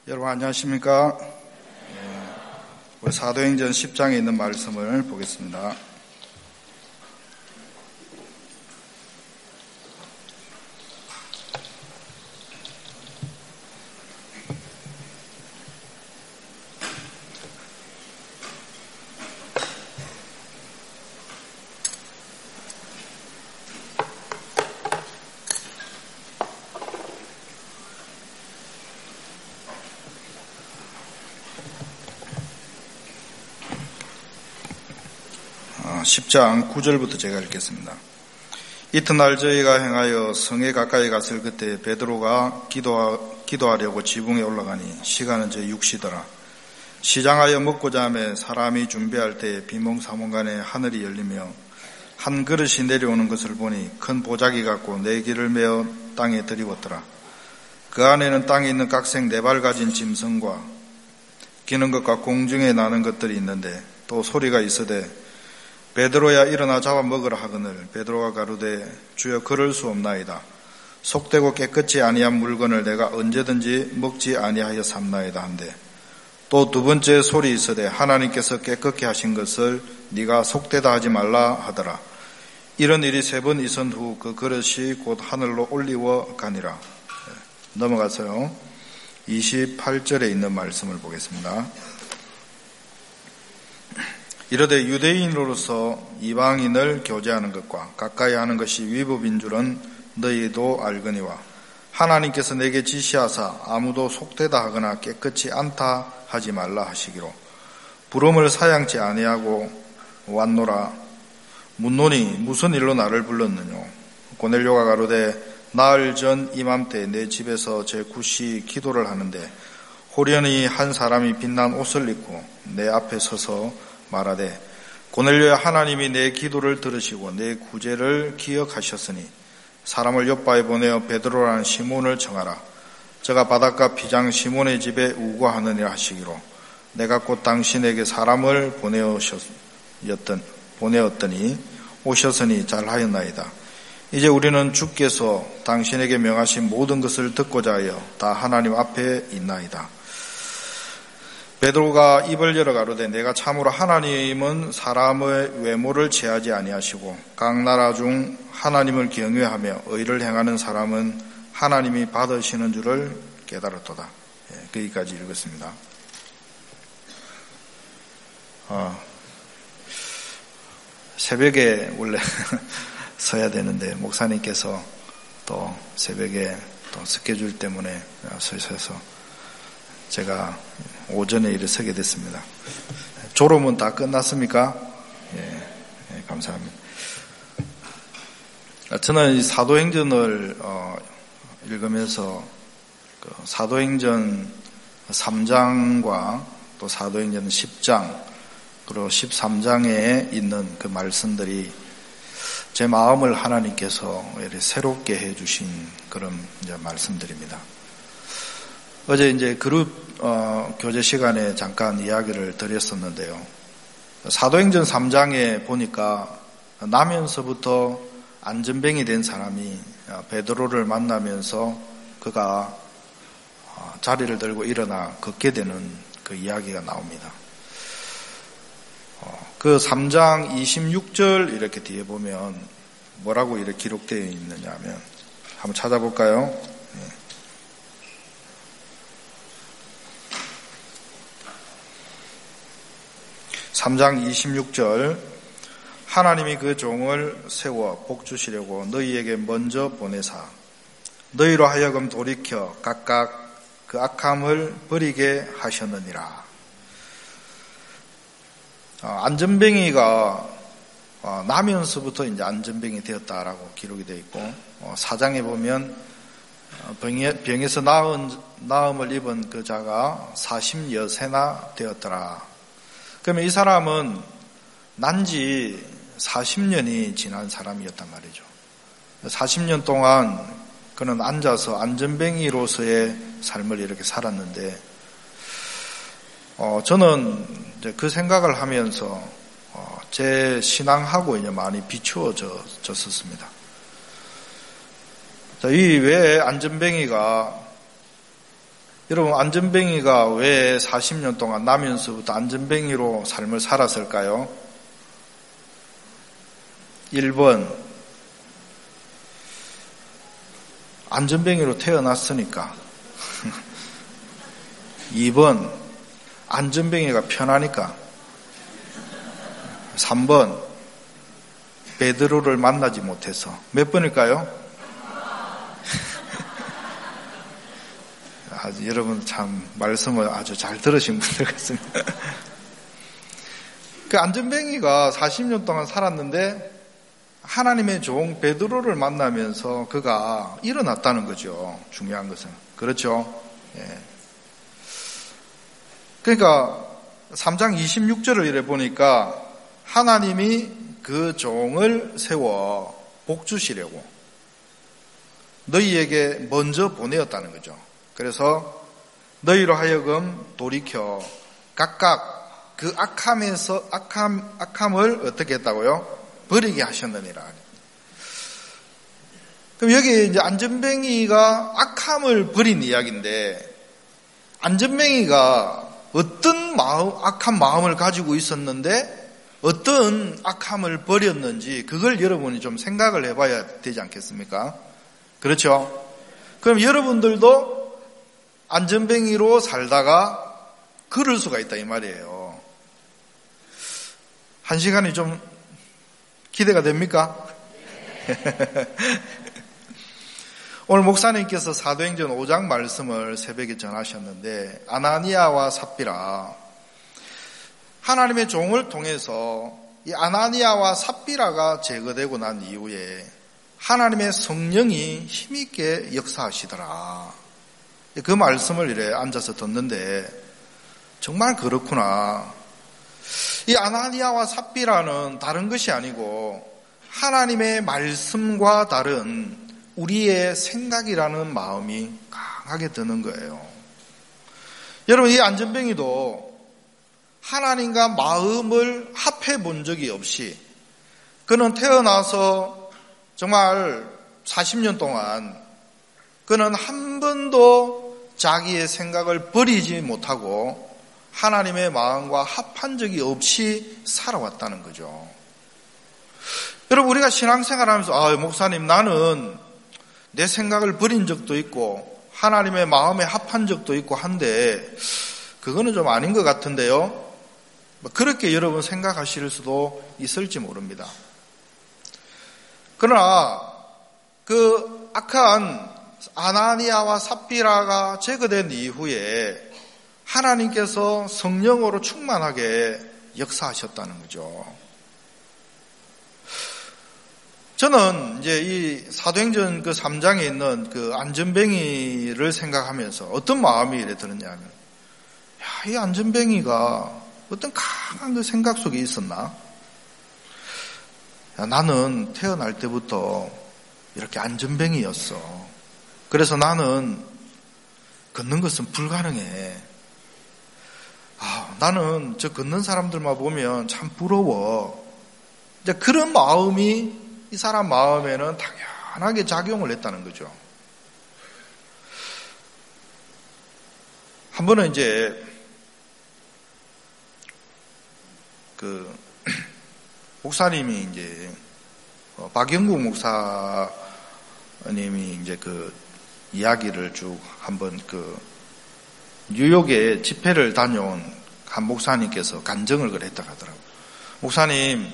여러분 안녕하십니까? 우리 사도행전 10장에 있는 말씀을 보겠습니다. 아, 10장 9절부터 제가 읽겠습니다. 이튿날 저희가 행하여 성에 가까이 갔을 그때 베드로가 기도하려고 지붕에 올라가니 시간은 저 6시더라. 시장하여 먹고자 하며 사람이 준비할 때 비몽사몽간에 하늘이 열리며 한 그릇이 내려오는 것을 보니 큰 보자기 같고 네 길을 메어 땅에 들이웠더라. 그 안에는 땅에 있는 각색 4발 가진 짐승과 기는 것과 공중에 나는 것들이 있는데 또 소리가 있으되 베드로야 일어나 잡아 먹으라 하거늘 베드로가 가로되 주여 그럴 수 없나이다. 속되고 깨끗이 아니한 물건을 내가 언제든지 먹지 아니하여 삼나이다 한데 또 두 번째 소리 있으되 하나님께서 깨끗게 하신 것을 네가 속되다 하지 말라 하더라. 이런 일이 3번 있은 후 그 그릇이 곧 하늘로 올리워 가니라. 넘어가서요 28절에 있는 말씀을 보겠습니다. 이르되 유대인으로서 이방인을 교제하는 것과 가까이 하는 것이 위법인 줄은 너희도 알거니와 하나님께서 내게 지시하사 아무도 속되다 하거나 깨끗이 않다 하지 말라 하시기로 부름을 사양치 아니하고 왔노라. 묻노니 무슨 일로 나를 불렀느뇨? 고넬료가 가로되 나흘 전 이맘때 내 집에서 제 굿이 기도를 하는데 호련히 한 사람이 빛난 옷을 입고 내 앞에 서서 말하되 고넬료야 하나님이 내 기도를 들으시고 내 구제를 기억하셨으니 사람을 욥바에 보내어 베드로라는 시몬을 청하라. 저가 바닷가 비장 시몬의 집에 우거하느니라 하시기로 내가 곧 당신에게 사람을 보내었더니 오셨으니 잘하였나이다. 이제 우리는 주께서 당신에게 명하신 모든 것을 듣고자 하여 다 하나님 앞에 있나이다. 베드로가 입을 열어 가로되 내가 참으로 하나님은 사람의 외모를 취하지 아니하시고 각 나라 중 하나님을 경외하며 의를 행하는 사람은 하나님이 받으시는 줄을 깨달았도다. 거기까지 읽었습니다. 새벽에 원래 서야 되는데 목사님께서 또 새벽에 또 스케줄 때문에 서셔서 제가 오전에 일을 서게 됐습니다. 졸업은 다 끝났습니까? 예, 감사합니다. 저는 이 사도행전을 읽으면서 그 사도행전 3장과 또 사도행전 10장 그리고 13장에 있는 그 말씀들이 제 마음을 하나님께서 새롭게 해주신 그런 이제 말씀들입니다. 어제 이제 그룹 교제 시간에 잠깐 이야기를 드렸었는데요. 사도행전 3장에 보니까 나면서부터 안전뱅이 된 사람이 베드로를 만나면서 그가 자리를 들고 일어나 걷게 되는 그 이야기가 나옵니다. 그 3장 26절 이렇게 뒤에 보면 뭐라고 이렇게 기록되어 있느냐 하면 한번 찾아볼까요? 3장 26절 하나님이 그 종을 세워 복주시려고 너희에게 먼저 보내사 너희로 하여금 돌이켜 각각 그 악함을 버리게 하셨느니라. 안전뱅이가 나면서부터 이제 안전뱅이 되었다라고 기록이 되어 있고 4장에 보면 병에서 나음을 입은 그 자가 40여세나 되었더라. 그러면 이 사람은 난지 40년이 지난 사람이었단 말이죠. 40년 동안 그는 앉아서 안전뱅이로서의 삶을 이렇게 살았는데 저는 이제 그 생각을 하면서 제 신앙하고 이제 많이 비추어졌었습니다. 이 왜 안전뱅이가 여러분, 안전뱅이가 왜 40년 동안 나면서부터 안전뱅이로 삶을 살았을까요? 1번, 안전뱅이로 태어났으니까. 2번, 안전뱅이가 편하니까. 3번, 베드로를 만나지 못해서. 몇 번일까요? 여러분 참 말씀을 아주 잘 들으신 분들 같습니다. 그 안전뱅이가 40년 동안 살았는데 하나님의 종 베드로를 만나면서 그가 일어났다는 거죠. 중요한 것은. 그렇죠? 예. 그러니까 3장 26절을 이래 보니까 하나님이 그 종을 세워 복 주시려고 너희에게 먼저 보내었다는 거죠. 그래서 너희로 하여금 돌이켜 각각 그 악함을 어떻게 했다고요? 버리게 하셨느니라. 그럼 여기 이제 안전뱅이가 악함을 버린 이야기인데, 안전뱅이가 어떤 악한 마음을 가지고 있었는데 어떤 악함을 버렸는지 그걸 여러분이 좀 생각을 해봐야 되지 않겠습니까? 그렇죠? 그럼 여러분들도 안전뱅이로 살다가 그럴 수가 있다 이 말이에요. 한 시간이 좀 기대가 됩니까? 오늘 목사님께서 사도행전 5장 말씀을 새벽에 전하셨는데, 아나니아와 삽비라, 하나님의 종을 통해서 이 아나니아와 삽비라가 제거되고 난 이후에 하나님의 성령이 힘있게 역사하시더라. 그 말씀을 이래 앉아서 듣는데 정말 그렇구나. 이 아나니아와 삽비라는 다른 것이 아니고 하나님의 말씀과 다른 우리의 생각이라는 마음이 강하게 드는 거예요. 여러분, 이 안전뱅이도 하나님과 마음을 합해 본 적이 없이 그는 태어나서 정말 40년 동안 그는 한 번도 자기의 생각을 버리지 못하고 하나님의 마음과 합한 적이 없이 살아왔다는 거죠. 여러분, 우리가 신앙생활하면서 목사님, 나는 내 생각을 버린 적도 있고 하나님의 마음에 합한 적도 있고 한데 그거는 좀 아닌 것 같은데요. 그렇게 여러분 생각하실 수도 있을지 모릅니다. 그러나 그 악한 아나니아와 삽비라가 제거된 이후에 하나님께서 성령으로 충만하게 역사하셨다는 거죠. 저는 이제 이 사도행전 그 3장에 있는 그 안전뱅이를 생각하면서 어떤 마음이 이래 들었냐면, 이 안전뱅이가 어떤 강한 그 생각 속에 있었나? 나는 태어날 때부터 이렇게 안전뱅이였어. 그래서 나는 걷는 것은 불가능해. 나는 저 걷는 사람들만 보면 참 부러워. 이제 그런 마음이 이 사람 마음에는 당연하게 작용을 했다는 거죠. 한 번은 이제 그 목사님이 이제 박영국 목사님이 이제 그 이야기를 쭉 한번 그 뉴욕에 집회를 다녀온 한 목사님께서 간증을 그랬다 하더라고요. 목사님,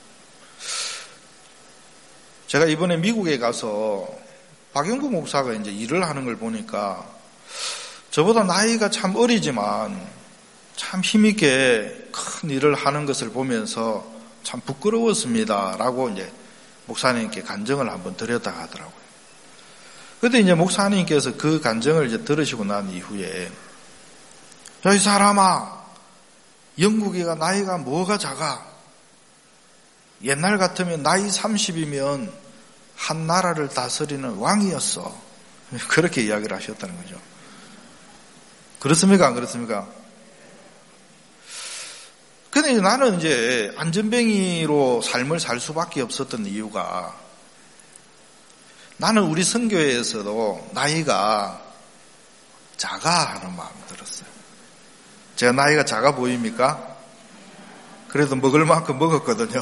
제가 이번에 미국에 가서 박영국 목사가 이제 일을 하는 걸 보니까 저보다 나이가 참 어리지만 참 힘있게 큰 일을 하는 것을 보면서 참 부끄러웠습니다. 라고 이제 목사님께 간증을 한번 드렸다 하더라고요. 그런데 이제 목사님께서 그 간증을 이제 들으시고 난 이후에, 이 사람아, 영국이가 나이가 뭐가 작아? 옛날 같으면 나이 30이면 한 나라를 다스리는 왕이었어. 그렇게 이야기를 하셨다는 거죠. 그렇습니까? 안 그렇습니까? 근데 나는 이제 안전뱅이로 삶을 살 수밖에 없었던 이유가, 나는 우리 선교회에서도 나이가 작아 하는 마음이 들었어요. 제가 나이가 작아 보입니까? 그래도 먹을 만큼 먹었거든요.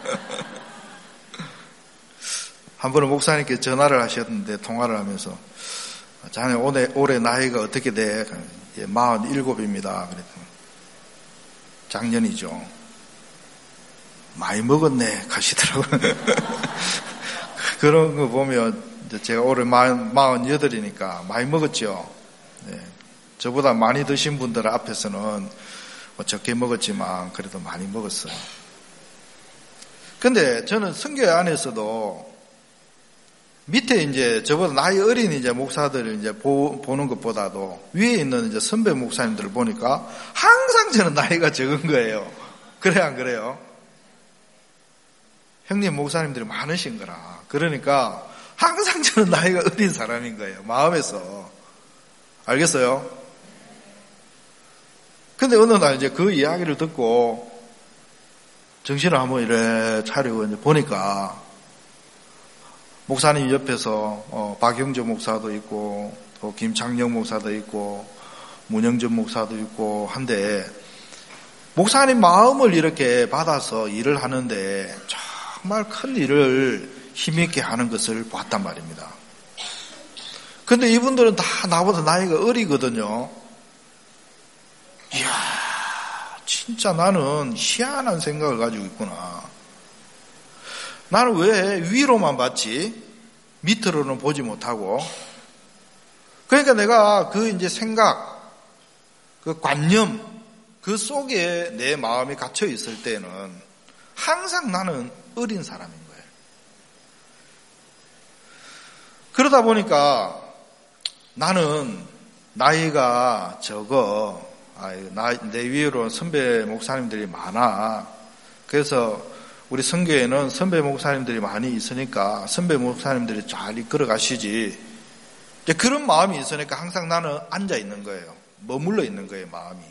한 번은 목사님께 전화를 하셨는데 통화를 하면서 자네 올해 나이가 어떻게 돼? 47입니다. 그랬더니 작년이죠. 많이 먹었네 하시더라고요. 그런 거 보면 제가 올해 48이니까 많이 먹었죠. 네. 저보다 많이 드신 분들 앞에서는 적게 먹었지만 그래도 많이 먹었어요. 근데 저는 선교회 안에서도 밑에 이제 저보다 나이 어린 이제 목사들을 이제 보는 것보다도 위에 있는 이제 선배 목사님들을 보니까 항상 저는 나이가 적은 거예요. 그래 안 그래요? 형님 목사님들이 많으신 거라. 그러니까 항상 저는 나이가 어린 사람인 거예요. 마음에서. 알겠어요? 근데 어느 날 이제 그 이야기를 듣고 정신을 한번 이래 차리고 이제 보니까 목사님 옆에서 박영조 목사도 있고 또 김창영 목사도 있고 문영전 목사도 있고 한데 목사님 마음을 이렇게 받아서 일을 하는데 정말 큰 일을 힘있게 하는 것을 봤단 말입니다. 근데 이분들은 다 나보다 나이가 어리거든요. 이야, 진짜 나는 희한한 생각을 가지고 있구나. 나는 왜 위로만 봤지? 밑으로는 보지 못하고. 그러니까 내가 그 이제 생각, 그 관념, 그 속에 내 마음이 갇혀 있을 때는 항상 나는 어린 사람인 거예요. 그러다 보니까 나는 나이가 적어. 내 위로 선배 목사님들이 많아. 그래서 우리 선교회는 선배 목사님들이 많이 있으니까 선배 목사님들이 잘 이끌어 가시지. 그런 마음이 있으니까 항상 나는 앉아 있는 거예요. 머물러 있는 거예요, 마음이.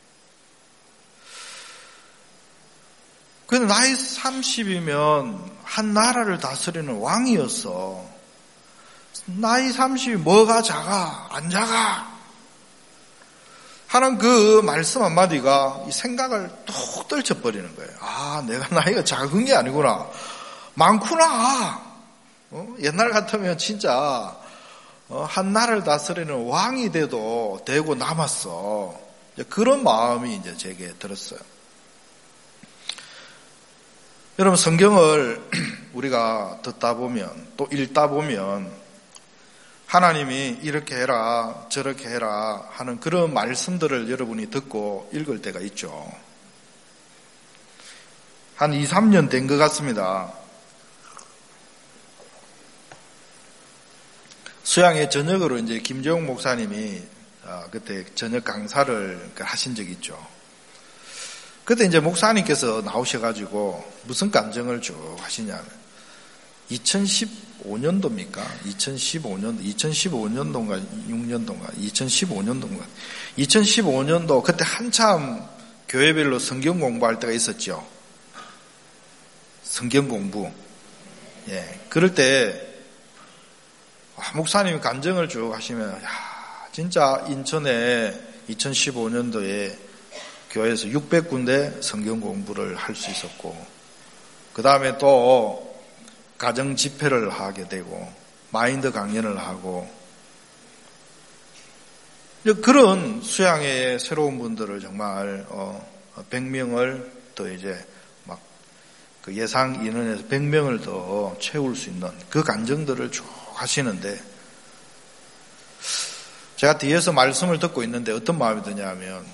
근데 나이 30이면 한 나라를 다스리는 왕이었어. 나이 30이 뭐가 작아? 안 작아? 하는 그 말씀 한마디가 이 생각을 뚝 떨쳐버리는 거예요. 아, 내가 나이가 작은 게 아니구나. 많구나. 옛날 같으면 진짜 한 나라를 다스리는 왕이 되고 남았어. 그런 마음이 이제 제게 들었어요. 여러분, 성경을 우리가 듣다 보면 또 읽다 보면 하나님이 이렇게 해라 저렇게 해라 하는 그런 말씀들을 여러분이 듣고 읽을 때가 있죠. 한 2, 3년 된 것 같습니다. 수양회 저녁으로 이제 김재용 목사님이 그때 저녁 강사를 하신 적이 있죠. 그때 이제 목사님께서 나오셔가지고 무슨 감정을 쭉 하시냐면 2015년도입니까? 2015년도인가 6년도인가 2015년도 그때 한참 교회별로 성경 공부할 때가 있었죠. 성경 공부. 예. 그럴 때 목사님이 간증을 쭉 하시면 진짜 인천에 2015년도에 교회에서 600군데 성경 공부를 할 수 있었고 그 다음에 또 가정 집회를 하게 되고 마인드 강연을 하고 그런 수양회의 새로운 분들을 정말 100명을 더 이제 막 그 예상 인원에서 100명을 더 채울 수 있는 그 간증들을 쭉 하시는데 제가 뒤에서 말씀을 듣고 있는데 어떤 마음이 드냐면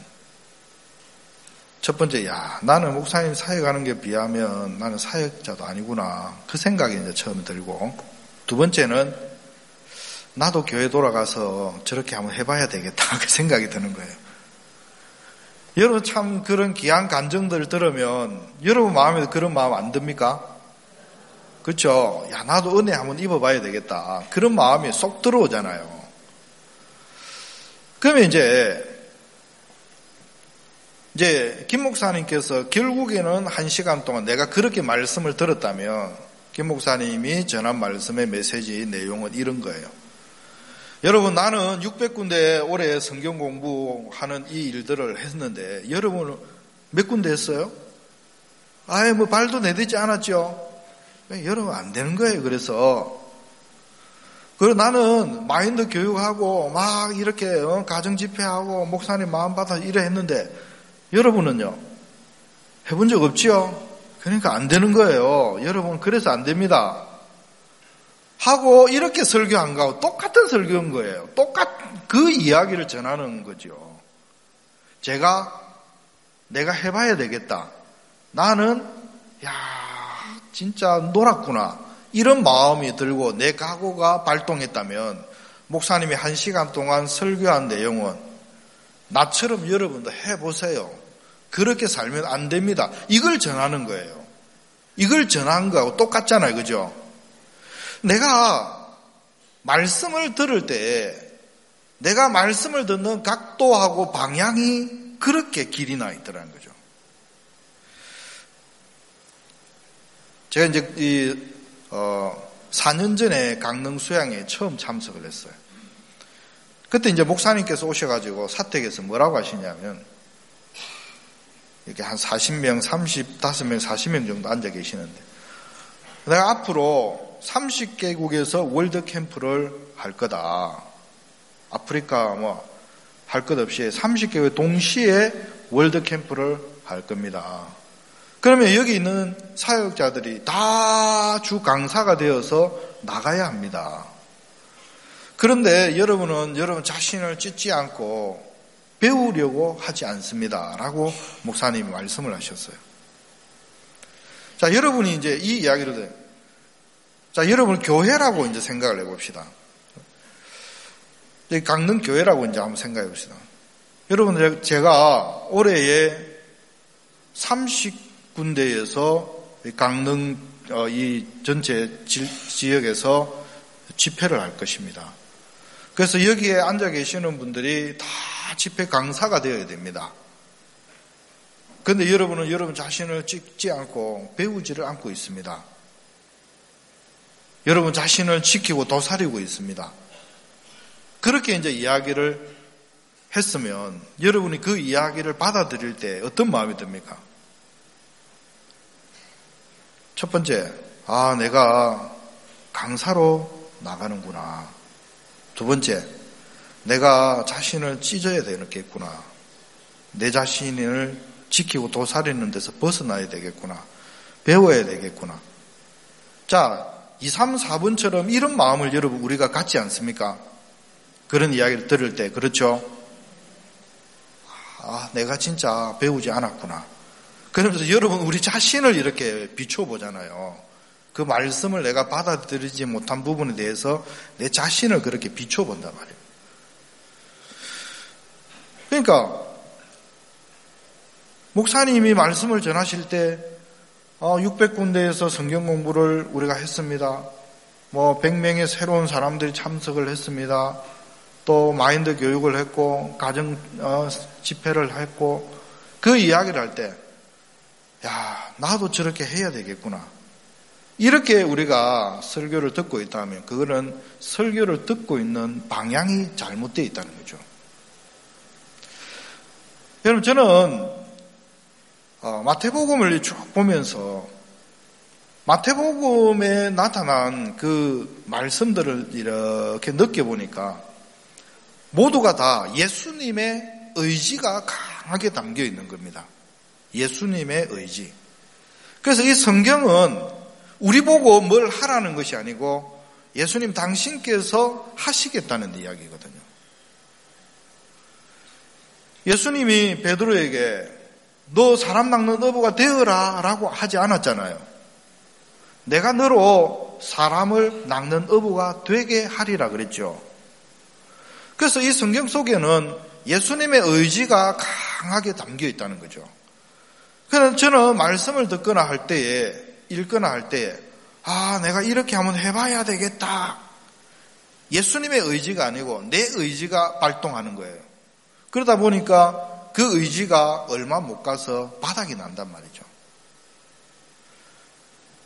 첫 번째, 나는 목사님 사역하는 게 비하면 나는 사역자도 아니구나. 그 생각이 이제 처음 들고, 두 번째는 나도 교회 돌아가서 저렇게 한번 해봐야 되겠다. 그 생각이 드는 거예요. 여러분 참 그런 귀한 간증들을 들으면 여러분 마음에도 그런 마음 안 듭니까? 그렇죠? 나도 은혜 한번 입어봐야 되겠다. 그런 마음이 쏙 들어오잖아요. 그러면 이제 김 목사님께서 결국에는 1시간 동안 내가 그렇게 말씀을 들었다면 김 목사님이 전한 말씀의 메시지 내용은 이런 거예요. 여러분, 나는 600군데 올해 성경 공부하는 이 일들을 했는데 여러분은 몇 군데 했어요? 아예 뭐 발도 내딛지 않았죠? 여러분 안 되는 거예요. 그래서 나는 마인드 교육하고 막 이렇게 가정 집회하고 목사님 마음 받아 이래 했는데 여러분은요? 해본 적 없지요? 그러니까 안 되는 거예요. 여러분 그래서 안 됩니다. 하고 이렇게 설교한 거하고 똑같은 설교인 거예요. 그 이야기를 전하는 거죠. 내가 해봐야 되겠다. 나는 진짜 놀았구나. 이런 마음이 들고 내 각오가 발동했다면 목사님이 1시간 동안 설교한 내용은 나처럼 여러분도 해보세요. 그렇게 살면 안 됩니다. 이걸 전하는 거예요. 이걸 전한 거하고 똑같잖아요. 그죠? 내가 말씀을 들을 때 내가 말씀을 듣는 각도하고 방향이 그렇게 길이 나 있더라는 거죠. 제가 이제 4년 전에 강릉 수양에 처음 참석을 했어요. 그때 이제 목사님께서 오셔가지고 사택에서 뭐라고 하시냐면 이렇게 한 40명, 35명, 40명 정도 앉아 계시는데 내가 앞으로 30개국에서 월드 캠프를 할 거다. 아프리카 할 것 없이 30개국 동시에 월드 캠프를 할 겁니다. 그러면 여기 있는 사역자들이 다 주 강사가 되어서 나가야 합니다. 그런데 여러분은 여러분 자신을 찢지 않고 배우려고 하지 않습니다. 라고 목사님이 말씀을 하셨어요. 자, 여러분이 이제 이 이야기를 들어요. 자, 여러분 교회라고 이제 생각을 해봅시다. 강릉 교회라고 이제 한번 생각해 봅시다. 여러분, 제가 올해에 30군데에서 강릉 이 전체 지역에서 집회를 할 것입니다. 그래서 여기에 앉아 계시는 분들이 다 집회 강사가 되어야 됩니다. 그런데 여러분은 여러분 자신을 찍지 않고 배우지를 않고 있습니다. 여러분 자신을 지키고 도사리고 있습니다. 그렇게 이제 이야기를 했으면 여러분이 그 이야기를 받아들일 때 어떤 마음이 듭니까? 첫 번째, 내가 강사로 나가는구나. 두 번째, 내가 자신을 찢어야 되겠구나. 내 자신을 지키고 도사리는 데서 벗어나야 되겠구나. 배워야 되겠구나. 자, 2, 3, 4번처럼 이런 마음을 여러분 우리가 갖지 않습니까? 그런 이야기를 들을 때 그렇죠? 내가 진짜 배우지 않았구나. 그러면서 여러분 우리 자신을 이렇게 비춰보잖아요. 그 말씀을 내가 받아들이지 못한 부분에 대해서 내 자신을 그렇게 비춰본단 말이에요. 그러니까 목사님이 말씀을 전하실 때 600군데에서 성경 공부를 우리가 했습니다. 100명의 새로운 사람들이 참석을 했습니다. 또 마인드 교육을 했고 가정 집회를 했고 그 이야기를 할 때 나도 저렇게 해야 되겠구나. 이렇게 우리가 설교를 듣고 있다면 그거는 설교를 듣고 있는 방향이 잘못되어 있다는 거죠. 여러분 저는 마태복음을 쭉 보면서 마태복음에 나타난 그 말씀들을 이렇게 느껴보니까 모두가 다 예수님의 의지가 강하게 담겨 있는 겁니다. 예수님의 의지. 그래서 이 성경은 우리 보고 뭘 하라는 것이 아니고 예수님 당신께서 하시겠다는 이야기거든요. 예수님이 베드로에게 너 사람 낚는 어부가 되어라 라고 하지 않았잖아요. 내가 너로 사람을 낚는 어부가 되게 하리라 그랬죠. 그래서 이 성경 속에는 예수님의 의지가 강하게 담겨 있다는 거죠. 그래서 저는 말씀을 듣거나 할 때에 읽거나 할 때에 내가 이렇게 한번 해봐야 되겠다. 예수님의 의지가 아니고 내 의지가 발동하는 거예요. 그러다 보니까 그 의지가 얼마 못 가서 바닥이 난단 말이죠.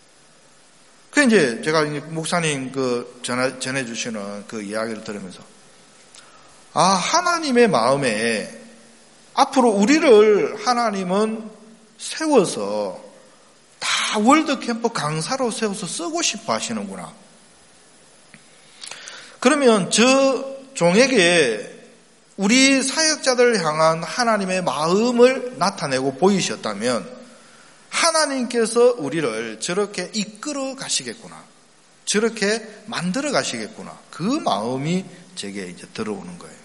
그 이제 제가 목사님 전해주시는 그 이야기를 들으면서 하나님의 마음에 앞으로 우리를 하나님은 세워서 다 월드캠프 강사로 세워서 쓰고 싶어 하시는구나. 그러면 저 종에게 우리 사역자들 향한 하나님의 마음을 나타내고 보이셨다면 하나님께서 우리를 저렇게 이끌어 가시겠구나. 저렇게 만들어 가시겠구나. 그 마음이 제게 이제 들어오는 거예요.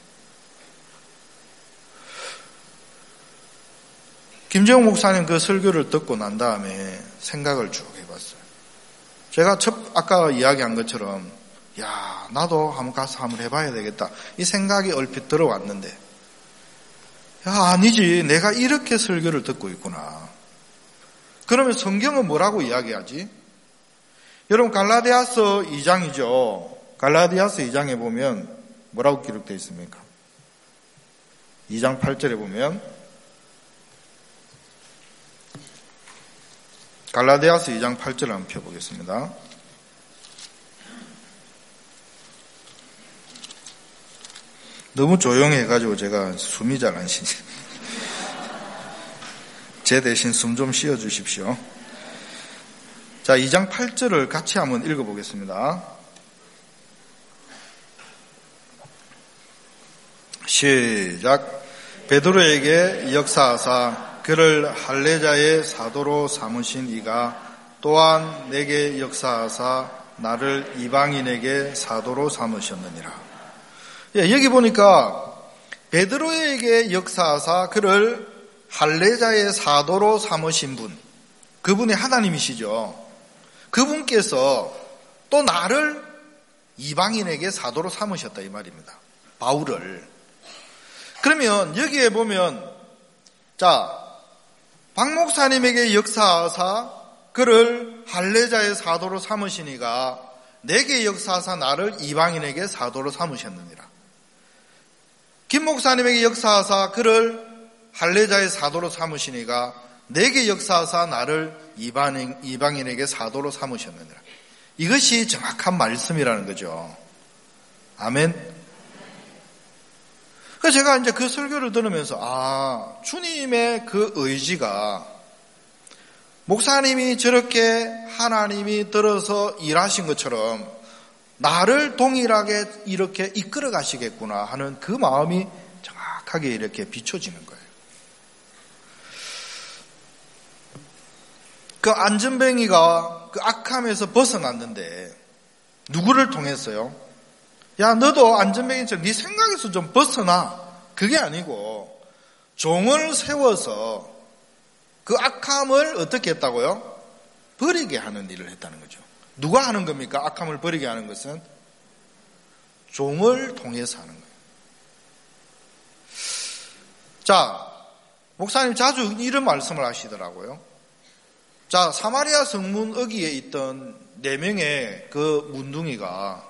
김재용 목사님 그 설교를 듣고 난 다음에 생각을 쭉 해봤어요. 제가 아까 이야기한 것처럼 나도 한번 가서 한번 해봐야 되겠다. 이 생각이 얼핏 들어왔는데 아니지. 내가 이렇게 설교를 듣고 있구나. 그러면 성경은 뭐라고 이야기하지? 여러분 갈라디아서 2장이죠. 갈라디아서 2장에 보면 뭐라고 기록되어 있습니까? 2장 8절에 보면 갈라디아서 2장 8절을 한번 펴보겠습니다. 너무 조용해가지고 제가 숨이 잘 안 쉬지. 제 대신 숨 좀 쉬어주십시오. 자, 2장 8절을 같이 한번 읽어보겠습니다. 시작. 베드로에게 역사하사 그를 할례자의 사도로 삼으신 이가 또한 내게 역사하사 나를 이방인에게 사도로 삼으셨느니라. 여기 보니까 베드로에게 역사하사 그를 할례자의 사도로 삼으신 분, 그분이 하나님이시죠. 그분께서 또 나를 이방인에게 사도로 삼으셨다 이 말입니다. 바울을. 그러면 여기에 보면 박 목사님에게 역사하사 그를 할례자의 사도로 삼으시니가 내게 역사하사 나를 이방인에게 사도로 삼으셨느니라. 김 목사님에게 역사하사 그를 할례자의 사도로 삼으시니가 내게 역사하사 나를 이방인에게 사도로 삼으셨느니라. 이것이 정확한 말씀이라는 거죠. 아멘. 그래서 제가 이제 그 설교를 들으면서 주님의 그 의지가 목사님이 저렇게 하나님이 들어서 일하신 것처럼 나를 동일하게 이렇게 이끌어 가시겠구나 하는 그 마음이 정확하게 이렇게 비춰지는 거예요. 그 안전뱅이가 그 악함에서 벗어났는데 누구를 통했어요? 야, 너도 안전뱅이처럼 네 생각에서 좀 벗어나. 그게 아니고 종을 세워서 그 악함을 어떻게 했다고요? 버리게 하는 일을 했다는 거죠. 누가 하는 겁니까? 악함을 버리게 하는 것은 종을 통해서 하는 거예요. 자, 목사님 자주 이런 말씀을 하시더라고요. 자, 사마리아 성문 어귀에 있던 4명의 그 문둥이가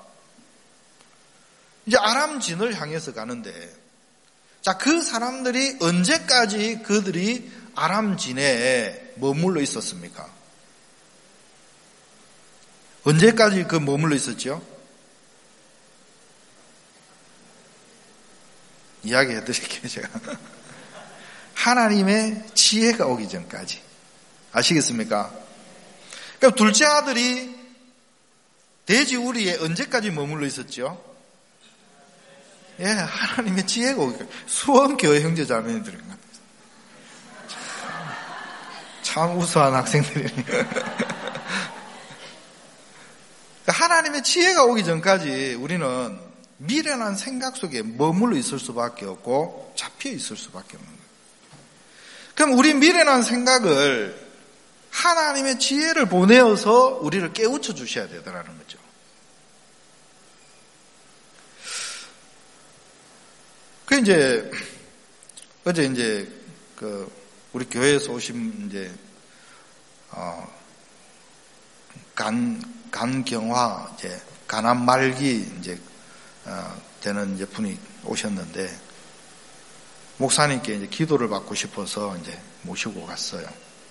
이제 아람 진을 향해서 가는데, 자, 그 사람들이 언제까지 그들이 아람 진에 머물러 있었습니까? 언제까지 그 머물러 있었죠? 이야기해 드릴게요, 제가. 하나님의 지혜가 오기 전까지. 아시겠습니까? 그럼 둘째 아들이 돼지 우리에 언제까지 머물러 있었죠? 예, 하나님의 지혜가 오기 전까지. 수원교회 형제 자매들인 겁니다. 참 우수한 학생들이네요. 하나님의 지혜가 오기 전까지 우리는 미련한 생각 속에 머물러 있을 수밖에 없고 잡혀 있을 수밖에 없는 거예요. 그럼 우리 미련한 생각을 하나님의 지혜를 보내어서 우리를 깨우쳐 주셔야 되더라는 거죠. 어제 우리 교회에서 오신 간경화 간암 말기 되는 분이 오셨는데 목사님께 기도를 받고 싶어서 모시고 갔어요.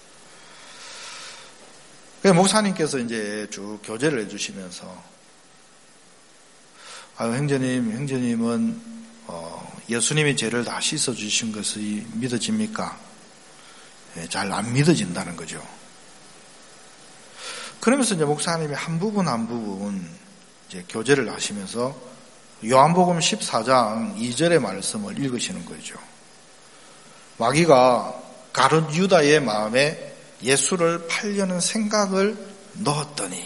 목사님께서 쭉 교제를 해주시면서 형제님은 예수님이 죄를 다 씻어주신 것이 믿어집니까? 잘 안 믿어진다는 거죠. 그러면서 이제 목사님이 한 부분 이제 교제를 하시면서 요한복음 14장 2절의 말씀을 읽으시는 거죠. 마귀가 가룟 유다의 마음에 예수를 팔려는 생각을 넣었더니,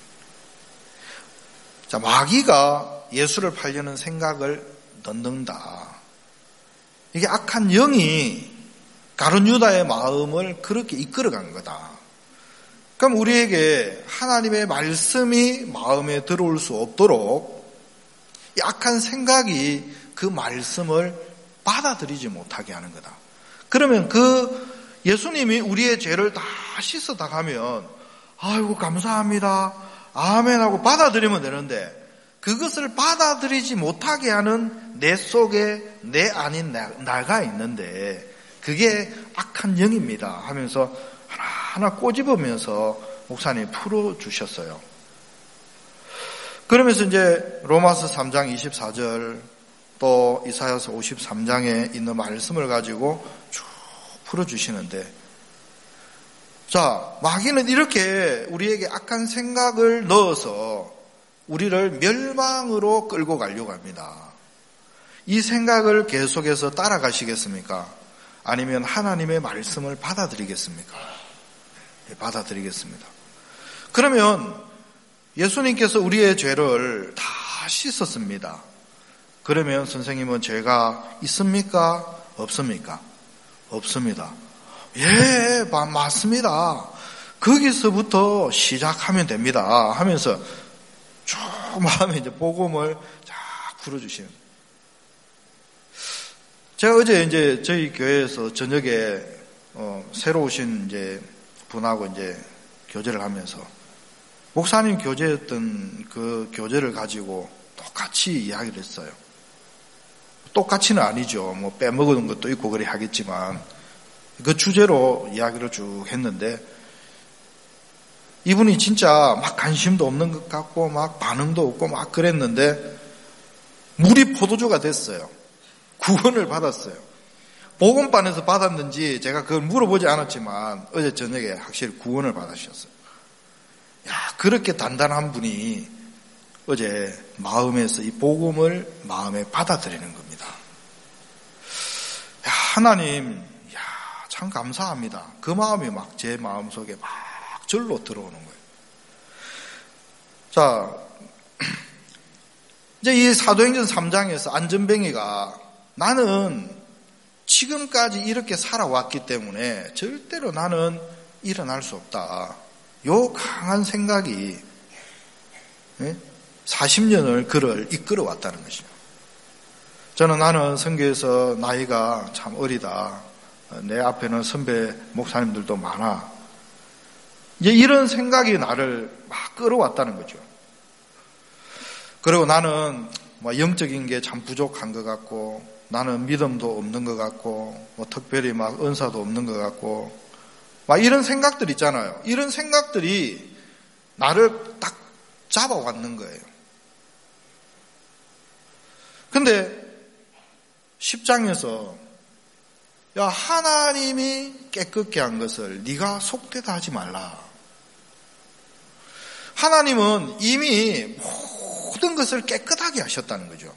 자, 마귀가 예수를 팔려는 생각을 넣는다. 이게 악한 영이 가룟 유다의 마음을 그렇게 이끌어간 거다. 그럼 우리에게 하나님의 말씀이 마음에 들어올 수 없도록 이 악한 생각이 그 말씀을 받아들이지 못하게 하는 거다. 그러면 그 예수님이 우리의 죄를 다 씻어 다 가면 아이고 감사합니다 아멘 하고 받아들이면 되는데, 그것을 받아들이지 못하게 하는 내 속에 내 아닌 나가 있는데 그게 악한 영입니다 하면서 하나하나 꼬집으면서 목사님이 풀어주셨어요. 그러면서 이제 로마서 3장 24절 또 이사야서 53장에 있는 말씀을 가지고 쭉 풀어주시는데, 자, 마귀는 이렇게 우리에게 악한 생각을 넣어서 우리를 멸망으로 끌고 가려고 합니다. 이 생각을 계속해서 따라가시겠습니까? 아니면 하나님의 말씀을 받아들이겠습니까? 받아들이겠습니다. 그러면 예수님께서 우리의 죄를 다 씻었습니다. 그러면 선생님은 죄가 있습니까? 없습니까? 없습니다. 예, 맞습니다. 거기서부터 시작하면 됩니다 하면서 쭉 마음에 이제 복음을 쫙 풀어주시는. 제가 어제 이제 저희 교회에서 저녁에 새로 오신 이제 분하고 이제 교제를 하면서 목사님 교제했던 그 교제를 가지고 똑같이 이야기를 했어요. 똑같이는 아니죠. 뭐 빼먹은 것도 있고 그래 하겠지만 그 주제로 이야기를 쭉 했는데, 이분이 진짜 막 관심도 없는 것 같고 막 반응도 없고 막 그랬는데 물이 포도주가 됐어요. 구원을 받았어요. 복음반에서 받았는지 제가 그걸 물어보지 않았지만 어제 저녁에 확실히 구원을 받으셨어요. 야, 그렇게 단단한 분이 어제 마음에서 이 복음을 마음에 받아들이는 겁니다. 야, 하나님, 야, 참 감사합니다. 그 마음이 막 제 마음속에 막 절로 들어오는 거예요. 자, 이제 이 사도행전 3장에서 안전뱅이가 나는 지금까지 이렇게 살아왔기 때문에 절대로 나는 일어날 수 없다. 요 강한 생각이 40년을 그를 이끌어왔다는 것이죠. 나는 선교에서 나이가 참 어리다. 내 앞에는 선배 목사님들도 많아. 이제 이런 생각이 나를 막 끌어왔다는 거죠. 그리고 나는 영적인 게 참 부족한 것 같고, 나는 믿음도 없는 것 같고, 특별히 막 은사도 없는 것 같고, 막 이런 생각들 있잖아요. 이런 생각들이 나를 딱 잡아왔는 거예요. 근데 10장에서 야, 하나님이 깨끗게 한 것을 네가 속되다 하지 말라. 하나님은 이미 모든 것을 깨끗하게 하셨다는 거죠.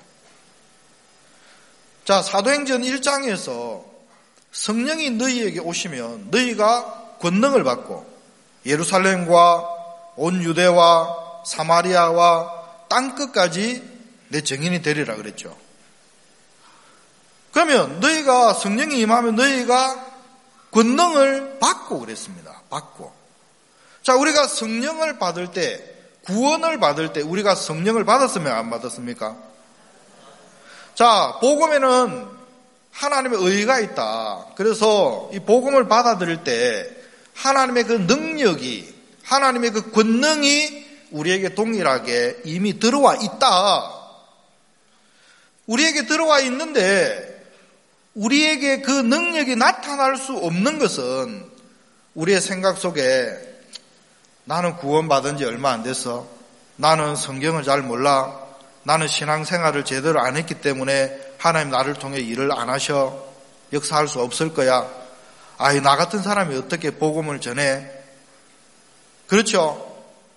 자, 사도행전 1장에서 성령이 너희에게 오시면 너희가 권능을 받고 예루살렘과 온 유대와 사마리아와 땅끝까지 내 증인이 되리라 그랬죠. 그러면 너희가 성령이 임하면 너희가 권능을 받고 그랬습니다. 받고. 자, 우리가 성령을 받을 때, 구원을 받을 때 우리가 성령을 받았으면 안 받았습니까? 자, 복음에는 하나님의 의가 있다. 그래서 이 복음을 받아들일 때 하나님의 그 능력이, 하나님의 그 권능이 우리에게 동일하게 이미 들어와 있다. 우리에게 들어와 있는데 우리에게 그 능력이 나타날 수 없는 것은 우리의 생각 속에 나는 구원받은 지 얼마 안 됐어. 나는 성경을 잘 몰라. 나는 신앙생활을 제대로 안 했기 때문에 하나님 나를 통해 일을 안 하셔? 역사할 수 없을 거야? 아이, 나 같은 사람이 어떻게 복음을 전해? 그렇죠?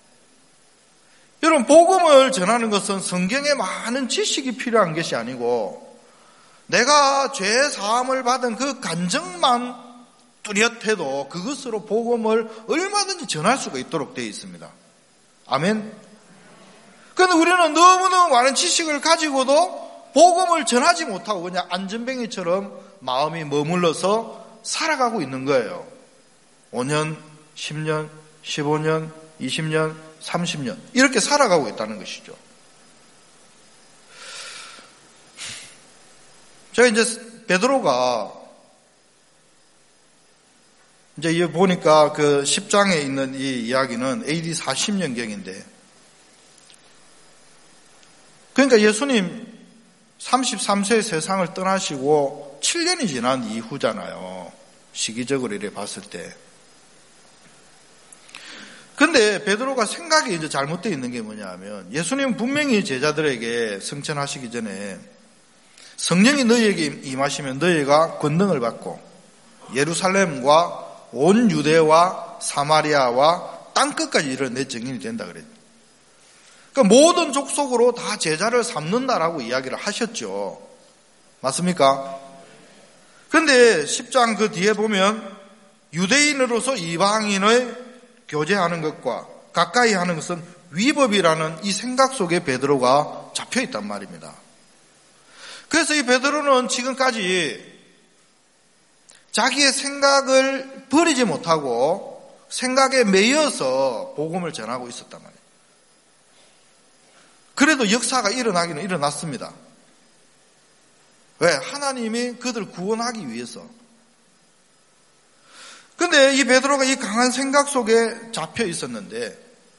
여러분, 복음을 전하는 것은 성경에 많은 지식이 필요한 것이 아니고 내가 죄 사함을 받은 그 간증만 뚜렷해도 그것으로 복음을 얼마든지 전할 수가 있도록 되어 있습니다. 아멘. 그런데 우리는 너무너무 많은 지식을 가지고도 복음을 전하지 못하고 그냥 안전뱅이처럼 마음이 머물러서 살아가고 있는 거예요. 5년, 10년, 15년, 20년, 30년 이렇게 살아가고 있다는 것이죠. 제가 이제 베드로가 이제 보니까 그 10장에 있는 이 이야기는 AD 40년경인데, 그러니까 예수님 33세에 세상을 떠나시고 7년이 지난 이후잖아요. 시기적으로 이렇게 봤을 때. 근데 베드로가 생각이 이제 잘못되어 있는 게 뭐냐 하면, 예수님은 분명히 제자들에게 승천하시기 전에 성령이 너희에게 임하시면 너희가 권능을 받고 예루살렘과 온 유대와 사마리아와 땅끝까지 이르러 내 증인이 된다 그랬죠. 그러니까 모든 족속으로 다 제자를 삼는다라고 이야기를 하셨죠. 맞습니까? 그런데 10장 그 뒤에 보면 유대인으로서 이방인의 교제하는 것과 가까이 하는 것은 위법이라는 이 생각 속에 베드로가 잡혀 있단 말입니다. 그래서 이 베드로는 지금까지 자기의 생각을 버리지 못하고 생각에 매여서 복음을 전하고 있었단 말이에요. 그래도 역사가 일어나기는 일어났습니다. 왜? 하나님이 그들을 구원하기 위해서. 근데 이 베드로가 이 강한 생각 속에 잡혀 있었는데,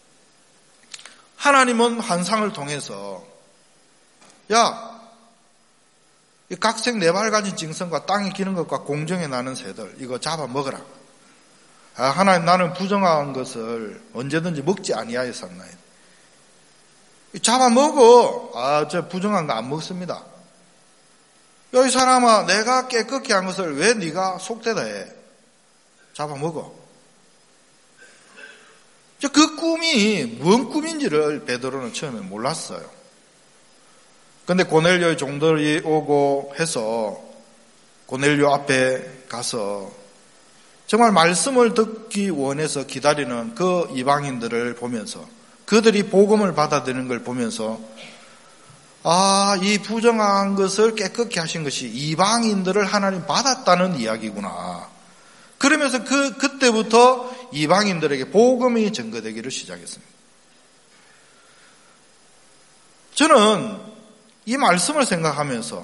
하나님은 환상을 통해서 야, 이 각색 네 발 가진 짐승과 땅에 기는 것과 공중에 나는 새들 이거 잡아먹어라. 하나님, 나는 부정한 것을 언제든지 먹지 아니하였었나요? 잡아먹어. 저 부정한 거 안 먹습니다. 야, 이 사람아, 내가 깨끗게 한 것을 왜 네가 속되다 해? 잡아먹어. 그 꿈이 뭔 꿈인지를 베드로는 처음에 몰랐어요. 근데 고넬료의 종들이 오고 해서 고넬료 앞에 가서 정말 말씀을 듣기 원해서 기다리는 그 이방인들을 보면서, 그들이 복음을 받아들이는 걸 보면서, 이 부정한 것을 깨끗게 하신 것이 이방인들을 하나님 받았다는 이야기구나. 그러면서 그때부터 이방인들에게 복음이 전거되기를 시작했습니다. 저는 이 말씀을 생각하면서,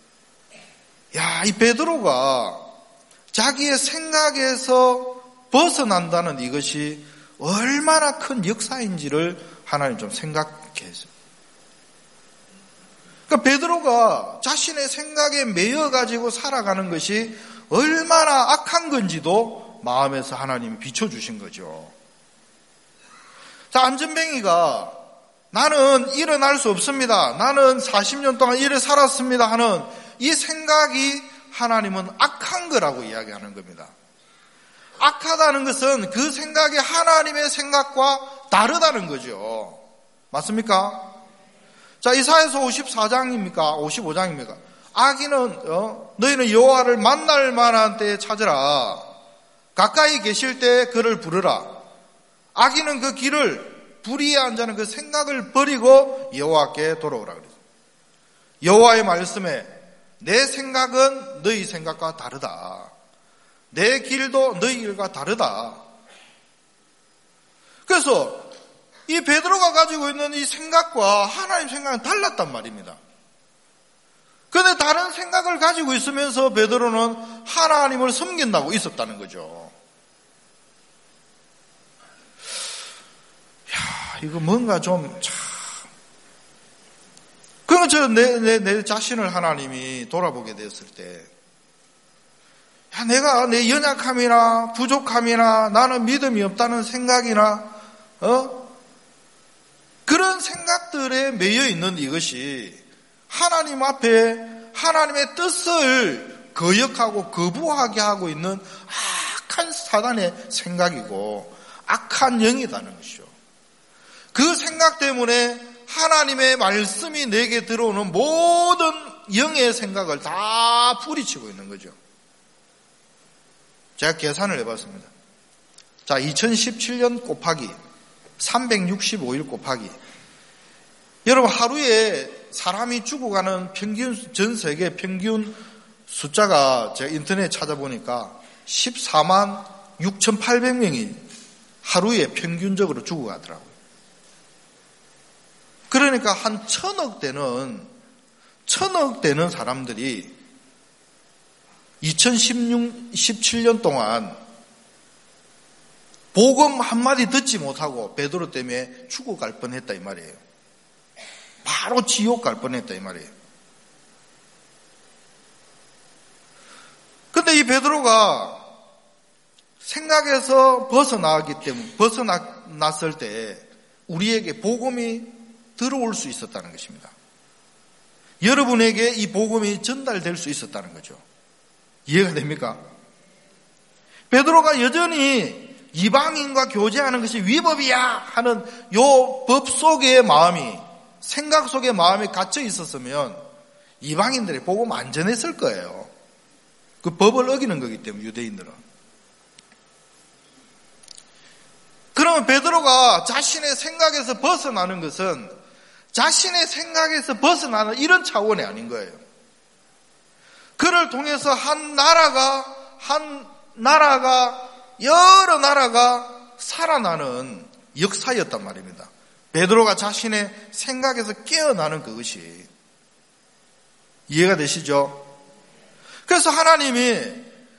이 베드로가 자기의 생각에서 벗어난다는 이것이 얼마나 큰 역사인지를 하나님 좀 생각해 했어요. 그러니까 베드로가 자신의 생각에 매여가지고 살아가는 것이 얼마나 악한 건지도 마음에서 하나님이 비춰주신 거죠. 자, 안전뱅이가 나는 일어날 수 없습니다, 나는 40년 동안 이래 살았습니다 하는 이 생각이 하나님은 악한 거라고 이야기하는 겁니다. 악하다는 것은 그 생각이 하나님의 생각과 다르다는 거죠. 맞습니까? 자, 이사야서 54장입니까? 55장입니까? 악인은 너희는 여호와를 만날 만한 때에 찾으라. 가까이 계실 때 그를 부르라. 악인은 그 길을, 불의에 앉아는 그 생각을 버리고 여호와께 돌아오라 그랬어요. 여호와의 말씀에 내 생각은 너희 생각과 다르다. 내 길도 너희 길과 다르다. 그래서 이 베드로가 가지고 있는 이 생각과 하나님 생각은 달랐단 말입니다. 그런데 다른 생각을 가지고 있으면서 베드로는 하나님을 섬긴다고 있었다는 거죠. 이거 뭔가 좀 그러면 내 자신을 하나님이 돌아보게 되었을 때, 내가 내 연약함이나 부족함이나 나는 믿음이 없다는 생각이나 그런 생각들에 매여 있는 이것이 하나님 앞에 하나님의 뜻을 거역하고 거부하게 하고 있는 악한 사단의 생각이고 악한 영이라는 것이죠. 그 생각 때문에 하나님의 말씀이 내게 들어오는 모든 영의 생각을 다 뿌리치고 있는 거죠. 제가 계산을 해봤습니다. 자, 2017년 곱하기 365일 곱하기, 여러분 하루에 사람이 죽어가는 평균, 전 세계 평균 숫자가 제가 인터넷에 찾아보니까 14만 6,800명이 하루에 평균적으로 죽어가더라고요. 그러니까 한 1,000억 되는 사람들이 2017년 동안 복음 한마디 듣지 못하고 베드로 때문에 죽어갈 뻔했다 이 말이에요. 바로 지옥 갈 뻔했다 이 말이에요. 근데 이 베드로가 생각에서 벗어났을 때 우리에게 복음이 들어올 수 있었다는 것입니다. 여러분에게 이 복음이 전달될 수 있었다는 거죠. 이해가 됩니까? 베드로가 여전히 이방인과 교제하는 것이 위법이야 하는 요 법 속의 마음이, 생각 속의 마음이 갇혀 있었으면 이방인들의 복음 안 전했을 거예요. 그 법을 어기는 거기 때문에 유대인들은. 그러면 베드로가 자신의 생각에서 벗어나는 것은 자신의 생각에서 벗어나는 이런 차원이 아닌 거예요. 그를 통해서 한 나라가 여러 나라가 살아나는 역사였단 말입니다. 베드로가 자신의 생각에서 깨어나는 그것이. 이해가 되시죠? 그래서 하나님이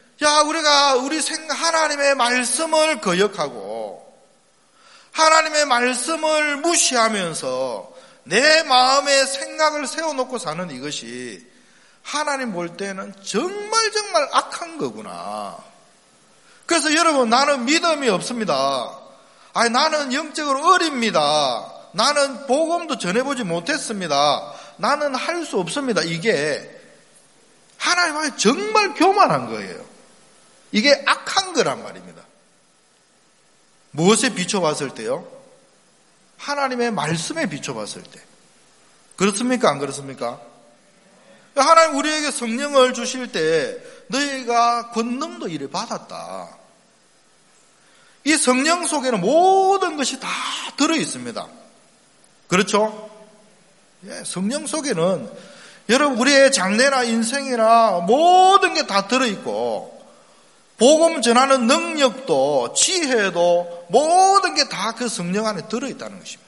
하나님의 말씀을 거역하고 하나님의 말씀을 무시하면서 내 마음의 생각을 세워놓고 사는 이것이 하나님 볼 때는 정말 악한 거구나. 그래서 여러분, 나는 믿음이 없습니다. 나는 영적으로 어립니다. 나는 복음도 전해보지 못했습니다. 나는 할 수 없습니다. 이게 하나님 앞에 정말 교만한 거예요. 이게 악한 거란 말입니다. 무엇에 비춰봤을 때요? 하나님의 말씀에 비춰봤을 때. 그렇습니까? 안 그렇습니까? 하나님 우리에게 성령을 주실 때 너희가 권능도 이래 받았다. 이 성령 속에는 모든 것이 다 들어있습니다. 그렇죠? 성령 속에는 여러분 우리의 장래나 인생이나 모든 게 다 들어있고 복음 전하는 능력도 지혜도 모든 게 다 그 성령 안에 들어있다는 것입니다.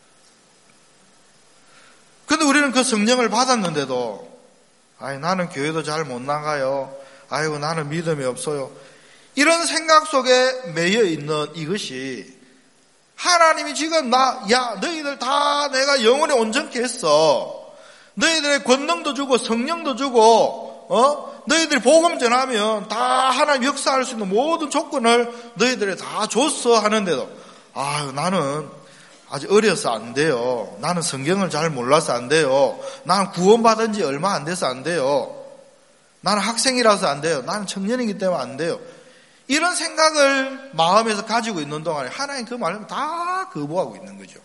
그런데 우리는 그 성령을 받았는데도 나는 교회도 잘 못 나가요. 나는 믿음이 없어요. 이런 생각 속에 매여 있는 이것이 하나님이 지금 너희들 다 내가 영원히 온전케 했어. 너희들의 권능도 주고 성령도 주고 너희들이 복음 전하면 다 하나님 역사할 수 있는 모든 조건을 너희들에 다 줬어 하는데도 나는 아직 어려서 안 돼요. 나는 성경을 잘 몰라서 안 돼요. 나는 구원받은 지 얼마 안 돼서 안 돼요. 나는 학생이라서 안 돼요. 나는 청년이기 때문에 안 돼요. 이런 생각을 마음에서 가지고 있는 동안에 하나님 그 말을 다 거부하고 있는 거죠.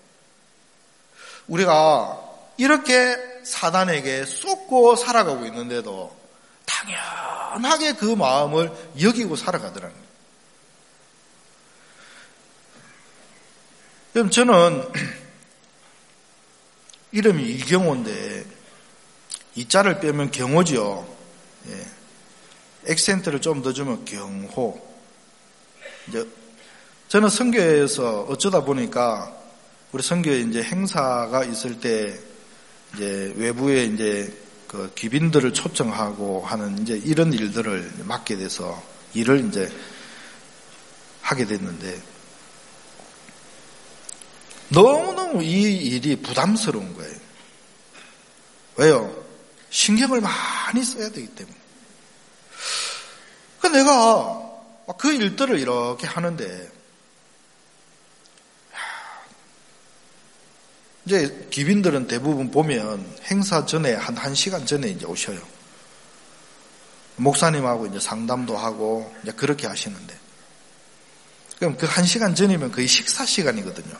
우리가 이렇게 사단에게 쏟고 살아가고 있는데도 당연하게 그 마음을 여기고 살아가더라는 거예요. 그럼 저는 이름이 이경호인데 이자를 빼면 경호죠. 액센트를 좀 더 주면 경호. 저는 선교에서 어쩌다 보니까 우리 선교에 이제 행사가 있을 때 이제 외부에 이제 그 귀빈들을 초청하고 하는 이제 이런 일들을 맡게 돼서 일을 이제 하게 됐는데 너무너무 이 일이 부담스러운 거예요. 왜요? 신경을 많이 써야 되기 때문에. 내가 그 일들을 이렇게 하는데 이제 귀빈들은 대부분 보면 행사 전에 한 시간 전에 이제 오셔요. 목사님하고 이제 상담도 하고 이제 그렇게 하시는데, 그럼 그 1시간 전이면 거의 식사 시간이거든요.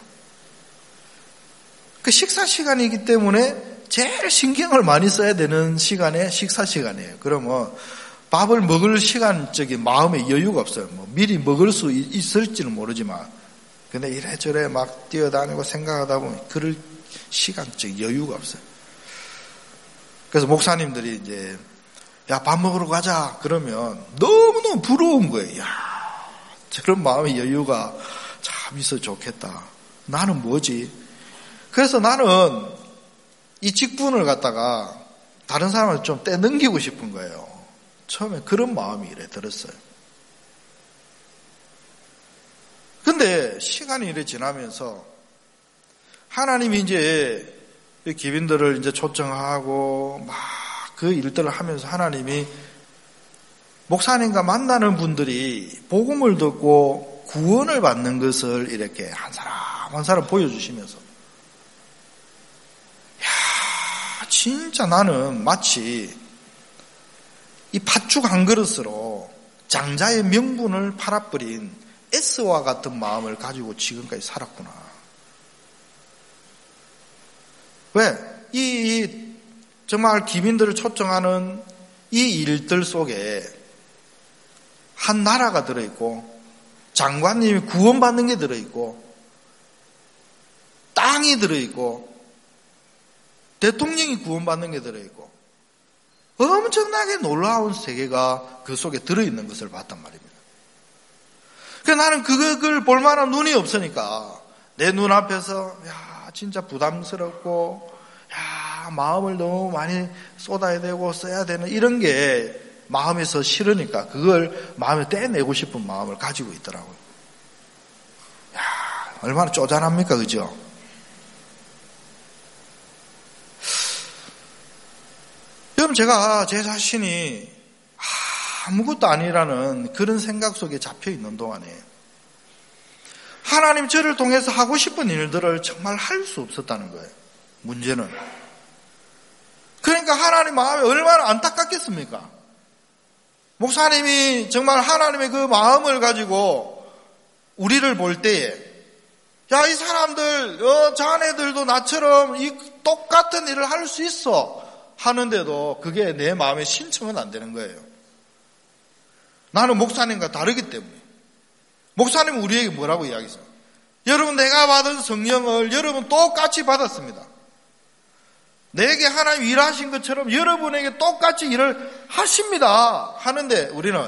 그 식사 시간이기 때문에 제일 신경을 많이 써야 되는 시간에 식사 시간이에요. 그러면 밥을 먹을 시간적인 마음의 여유가 없어요. 뭐 미리 먹을 수 있을지는 모르지만, 근데 이래저래 막 뛰어다니고 생각하다 보면 그럴 시간적 여유가 없어요. 그래서 목사님들이 이제 야, 밥 먹으러 가자 그러면 너무너무 부러운 거예요. 야, 저런 마음의 여유가 참 있어 좋겠다. 나는 뭐지? 그래서 나는 이 직분을 갖다가 다른 사람을 좀 떼넘기고 싶은 거예요. 처음에 그런 마음이 이래 들었어요. 근데 시간이 이래 지나면서 하나님이 이제 기빈들을 이제 초청하고 막 그 일들을 하면서 하나님이 목사님과 만나는 분들이 복음을 듣고 구원을 받는 것을 이렇게 한 사람 한 사람 보여주시면서, 야, 진짜 나는 마치 이 팥죽 한 그릇으로 장자의 명분을 팔아버린 에스와 같은 마음을 가지고 지금까지 살았구나. 왜? 정말 기민들을 초청하는 이 일들 속에 한 나라가 들어있고, 장관님이 구원받는 게 들어있고, 땅이 들어있고, 대통령이 구원받는 게 들어있고, 엄청나게 놀라운 세계가 그 속에 들어있는 것을 봤단 말입니다. 그래서 나는 그걸 볼 만한 눈이 없으니까 내 눈앞에서 야, 진짜 부담스럽고, 야, 마음을 너무 많이 쏟아야 되고 써야 되는 이런 게 마음에서 싫으니까 그걸 마음에 떼내고 싶은 마음을 가지고 있더라고요. 야, 얼마나 쪼잔합니까, 그죠? 여러분, 제가 제 자신이 아무것도 아니라는 그런 생각 속에 잡혀 있는 동안에 하나님 저를 통해서 하고 싶은 일들을 정말 할 수 없었다는 거예요. 문제는. 그러니까 하나님 마음이 얼마나 안타깝겠습니까? 목사님이 정말 하나님의 그 마음을 가지고 우리를 볼 때에, 야, 이 사람들, 자네들도 나처럼 이 똑같은 일을 할 수 있어 하는데도 그게 내 마음에 신청은 안 되는 거예요. 나는 목사님과 다르기 때문에. 목사님은 우리에게 뭐라고 이야기했어요? 여러분, 내가 받은 성령을 여러분 똑같이 받았습니다. 내게 하나님 일하신 것처럼 여러분에게 똑같이 일을 하십니다 하는데 우리는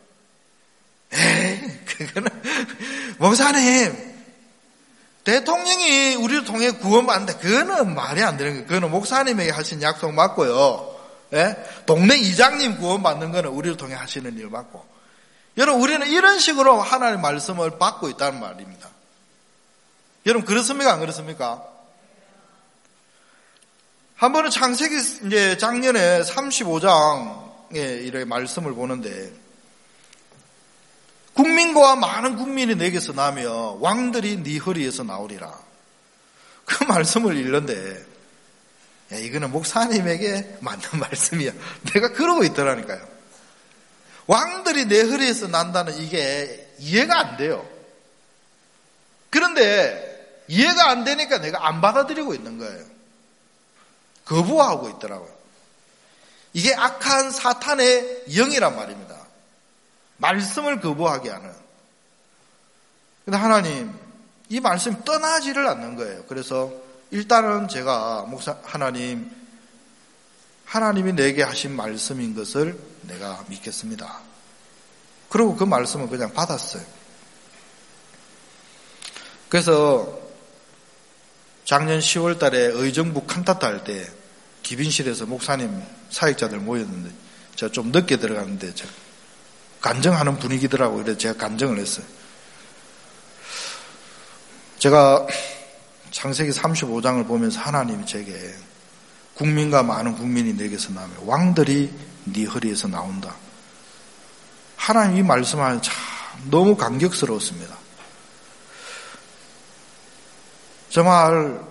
그거는 목사님, 대통령이 우리를 통해 구원받는데 그거는 말이 안 되는 거예요. 그거는 목사님에게 하신 약속 맞고요. 동네 이장님 구원받는 거는 우리를 통해 하시는 일 맞고, 여러분, 우리는 이런 식으로 하나님의 말씀을 받고 있다는 말입니다. 여러분, 그렇습니까? 안 그렇습니까? 한 번은 창세기 이제 작년에 35장에 이렇게 말씀을 보는데, 국민과 많은 국민이 내게서 나며 왕들이 네 허리에서 나오리라. 그 말씀을 읽는데, 야, 이거는 목사님에게 맞는 말씀이야. 내가 그러고 있더라니까요. 왕들이 내 허리에서 난다는 이게 이해가 안 돼요. 그런데 이해가 안 되니까 내가 안 받아들이고 있는 거예요. 거부하고 있더라고요. 이게 악한 사탄의 영이란 말입니다. 말씀을 거부하게 하는. 근데 하나님, 이 말씀이 떠나지를 않는 거예요. 그래서 일단은 제가 하나님이 내게 하신 말씀인 것을 내가 믿겠습니다. 그리고 그 말씀을 그냥 받았어요. 그래서 작년 10월 달에 의정부 칸타타 할 때 기빈실에서 목사님 사역자들 모였는데 제가 좀 늦게 들어갔는데 제가 간증하는 분위기더라고요. 그래서 제가 간증을 했어요. 제가 창세기 35장을 보면서 하나님이 제게 국민과 많은 국민이 내게서 나오며 왕들이 네 허리에서 나온다. 하나님 이 말씀하면 참 너무 감격스러웠습니다. 정말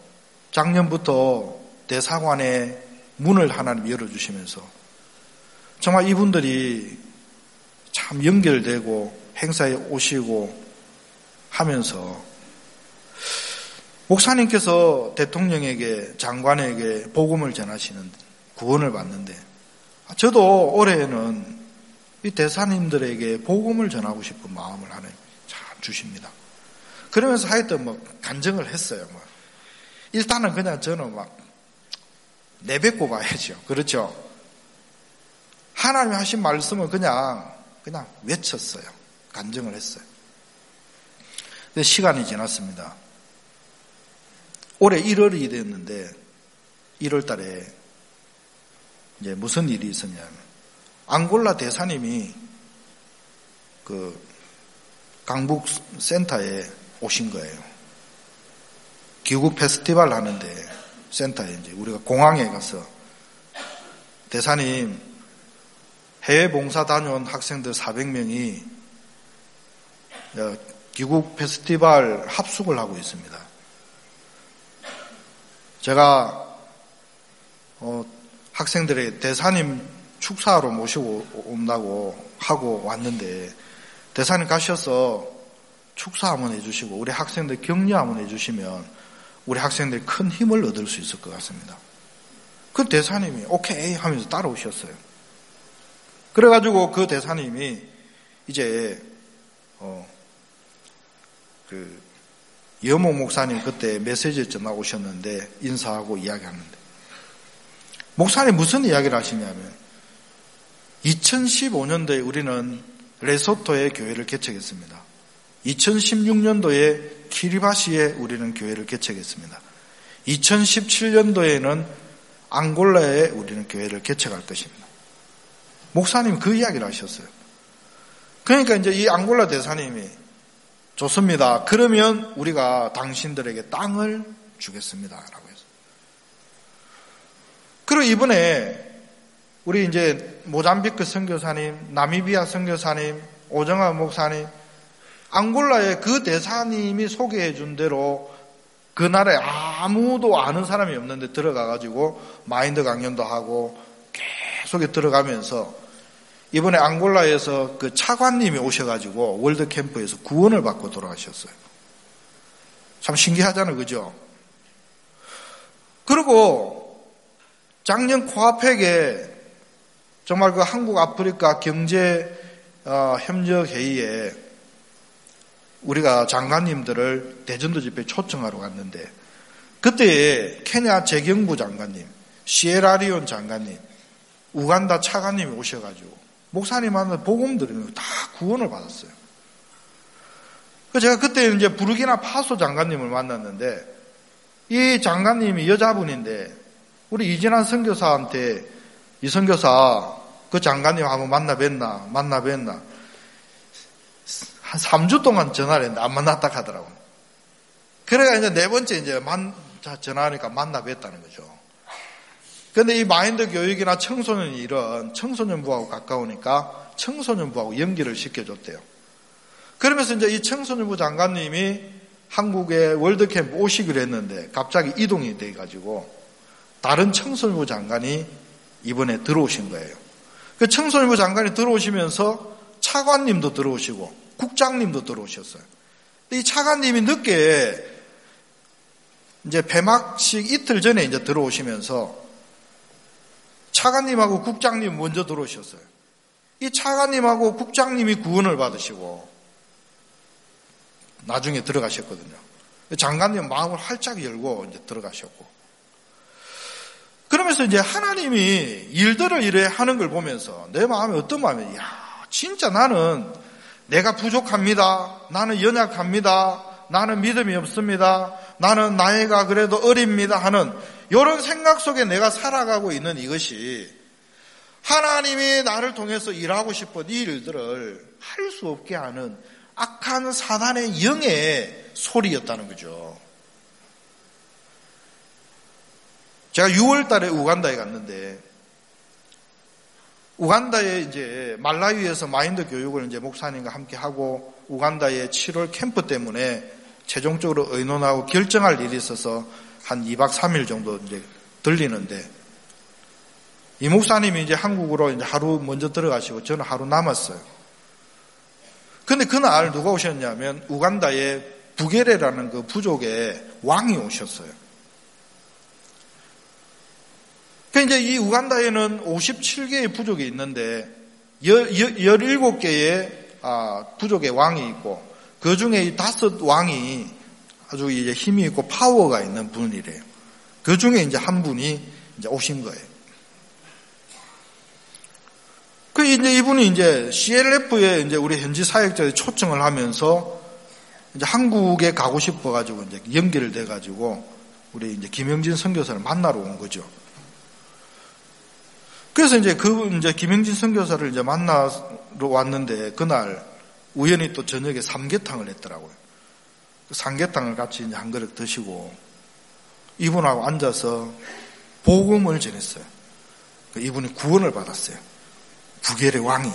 작년부터 대사관의 문을 하나님 열어주시면서 정말 이분들이 참 연결되고 행사에 오시고 하면서 목사님께서 대통령에게, 장관에게 복음을 전하시는 구원을 받는데, 저도 올해는 이 대사님들에게 복음을 전하고 싶은 마음을 하나님 참 주십니다. 그러면서 하여튼 간증을 했어요. 일단은 그냥 저는 내뱉고 가야죠. 그렇죠? 하나님이 하신 말씀을 그냥 외쳤어요. 간증을 했어요. 근데 시간이 지났습니다. 올해 1월이 됐는데 1월 달에 이제 무슨 일이 있었냐면 앙골라 대사님이 그 강북 센터에 오신 거예요. 귀국 페스티벌 하는데 센터에 이제 우리가 공항에 가서 대사님 해외 봉사 다녀온 학생들 400명이 귀국 페스티벌 합숙을 하고 있습니다. 제가 학생들의 대사님 축사하러 모시고 온다고 하고 왔는데 대사님 가셔서 축사 한번 해주시고 우리 학생들 격려 한번 해주시면 우리 학생들이 큰 힘을 얻을 수 있을 것 같습니다. 그 대사님이 오케이 하면서 따라오셨어요. 그래가지고 그 대사님이 이제 여모 목사님 그때 메시지 전화 오셨는데 인사하고 이야기하는데 목사님 무슨 이야기를 하시냐면 2015년도에 우리는 레소토에 교회를 개척했습니다. 2016년도에 키리바시에 우리는 교회를 개척했습니다. 2017년도에는 앙골라에 우리는 교회를 개척할 것입니다. 목사님 그 이야기를 하셨어요. 그러니까 이제 이 앙골라 대사님이 좋습니다. 그러면 우리가 당신들에게 땅을 주겠습니다. 라고 했어요. 그리고 이번에 우리 이제 모잠비크 선교사님, 나미비아 선교사님, 오정아 목사님, 앙골라의 그 대사님이 소개해 준 대로 그 나라에 아무도 아는 사람이 없는데 들어가가지고 마인드 강연도 하고 계속 들어가면서 이번에 앙골라에서 그 차관님이 오셔가지고 월드캠프에서 구원을 받고 돌아가셨어요. 참 신기하잖아요. 그죠? 그리고 작년 코아펙에 정말 그 한국 아프리카 경제 협력 회의에 우리가 장관님들을 대전도 집회에 초청하러 갔는데 그때 케냐 재경부 장관님, 시에라리온 장관님, 우간다 차관님이 오셔가지고 목사님한테 복음 드리면 다 구원을 받았어요. 제가 그때 이제 부르키나 파소 장관님을 만났는데 이 장관님이 여자분인데 우리 이진환 선교사한테 이 선교사 그 장관님 한번 만나 뵀나 한 3주 동안 전화를 했는데 안 만났다 하더라고요. 그래가 이제 네 번째 이제 전화하니까 만나 뵀다는 거죠. 근데 이 마인드 교육이나 청소년 일은 청소년부하고 가까우니까 청소년부하고 연결을 시켜줬대요. 그러면서 이제 이 청소년부 장관님이 한국에 월드캠프 오시기로 했는데 갑자기 이동이 돼가지고 다른 청소년부 장관이 이번에 들어오신 거예요. 그 청소년부 장관이 들어오시면서 차관님도 들어오시고 국장님도 들어오셨어요. 이 차관님이 늦게 이제 폐막식 이틀 전에 이제 들어오시면서 차관님하고 국장님 먼저 들어오셨어요. 이 차관님하고 국장님이 구원을 받으시고 나중에 들어가셨거든요. 장관님 마음을 활짝 열고 이제 들어가셨고. 그러면서 이제 하나님이 일들을 이래 하는 걸 보면서 내 마음에 어떤 마음이, 진짜 나는 내가 부족합니다. 나는 연약합니다. 나는 믿음이 없습니다. 나는 나이가 그래도 어립니다. 하는 이런 생각 속에 내가 살아가고 있는 이것이 하나님이 나를 통해서 일하고 싶은 이 일들을 할 수 없게 하는 악한 사단의 영의 소리였다는 거죠. 제가 6월 달에 우간다에 갔는데, 우간다에 이제 말라위에서 마인드 교육을 이제 목사님과 함께 하고, 우간다의 7월 캠프 때문에 최종적으로 의논하고 결정할 일이 있어서 한 2박 3일 정도 이제 들리는데, 이 목사님이 이제 한국으로 이제 하루 먼저 들어가시고 저는 하루 남았어요. 근데 그날 누가 오셨냐면 우간다의 부게레라는 그 부족의 왕이 오셨어요. 그러니까 이제 이 우간다에는 57개의 부족이 있는데 17개의 부족의 왕이 있고 그 중에 이 5왕이 아주 이제 힘이 있고 파워가 있는 분이래요. 그 중에 이제 한 분이 이제 오신 거예요. 그 이제 이분이 이제 CLF에 이제 우리 현지 사역자에 초청을 하면서 이제 한국에 가고 싶어가지고 이제 연결돼가지고 우리 이제 김영진 선교사를 만나러 온 거죠. 그래서 이제 이제 김영진 선교사를 이제 만나러 왔는데 그날 우연히 또 저녁에 삼계탕을 했더라고요. 그 삼계탕을 같이 이제 한 그릇 드시고 이분하고 앉아서 복음을 전했어요. 이분이 구원을 받았어요. 부겔의 왕이.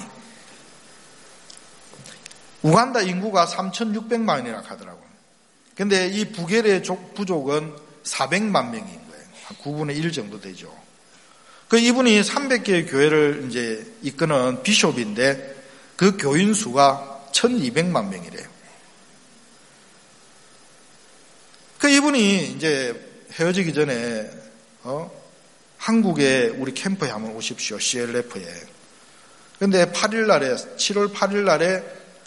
우간다 인구가 3,600만이라고 하더라고요. 근데 이 부겔의 부족은 400만 명인 거예요. 한 9분의 1 정도 되죠. 그 이분이 300개의 교회를 이제 이끄는 비숍인데 그 교인 수가 1,200만 명이래요. 그 이분이 이제 헤어지기 전에 한국에 우리 캠프에 한번 오십시오. CLF에. 근데 7월 8일 날에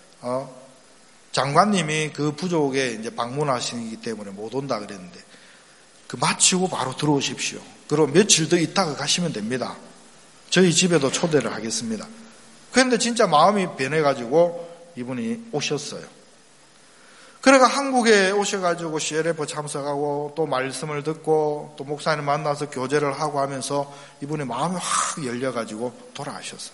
장관님이 그 부족에 이제 방문하시기 때문에 못 온다 그랬는데 그 마치고 바로 들어오십시오. 그리고 며칠 더 있다가 가시면 됩니다. 저희 집에도 초대를 하겠습니다. 그런데 진짜 마음이 변해가지고 이분이 오셨어요. 그러니까 한국에 오셔가지고 CLF 참석하고 또 말씀을 듣고 또 목사님 만나서 교제를 하고 하면서 이분의 마음이 확 열려가지고 돌아가셨어요.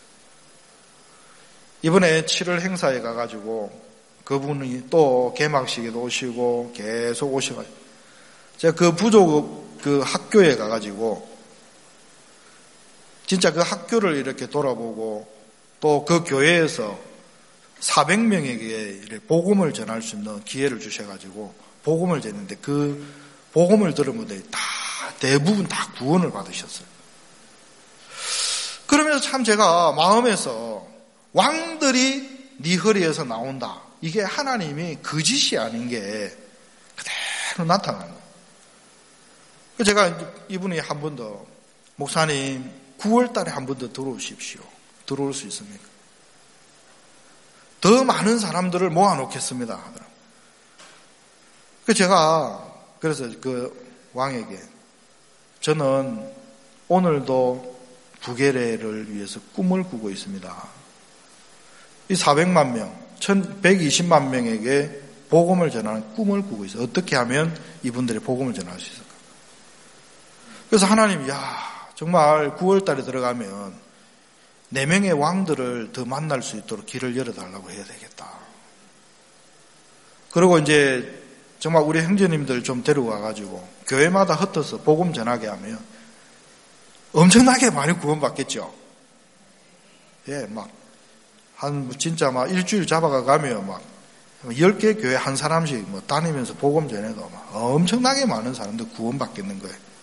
이번에 7월 행사에 가가지고 그분이 또 개막식에도 오시고 계속 오셔가지고 제가 그 부족 그 학교에 가가지고 진짜 그 학교를 이렇게 돌아보고 또 그 교회에서 400명에게 복음을 전할 수 있는 기회를 주셔가지고 복음을 전했는데 그 복음을 들은 분들이 다 대부분 다 구원을 받으셨어요. 그러면서 참 제가 마음에서 왕들이 네 허리에서 나온다. 이게 하나님이 거짓이 아닌 게 그대로 나타나는 거예요. 제가 이분이 한 번 더 목사님 9월 달에 한 번 더 들어오십시오. 들어올 수 있습니까? 더 많은 사람들을 모아놓겠습니다 하더라고요. 제가 그래서 그 왕에게 저는 오늘도 부게레를 위해서 꿈을 꾸고 있습니다. 이 400만 명, 120만 명에게 복음을 전하는 꿈을 꾸고 있어요. 어떻게 하면 이분들이 복음을 전할 수 있을까? 그래서 하나님, 정말 9월 달에 들어가면 4명의 왕들을 더 만날 수 있도록 길을 열어달라고 해야 되겠다. 그리고 이제 정말 우리 형제님들 좀 데려와가지고 교회마다 흩어서 복음 전하게 하면 엄청나게 많이 구원받겠죠. 예, 진짜 일주일 잡아가 가면 10개 교회 한 사람씩 다니면서 복음 전해도 엄청나게 많은 사람들 구원받겠는 거예요.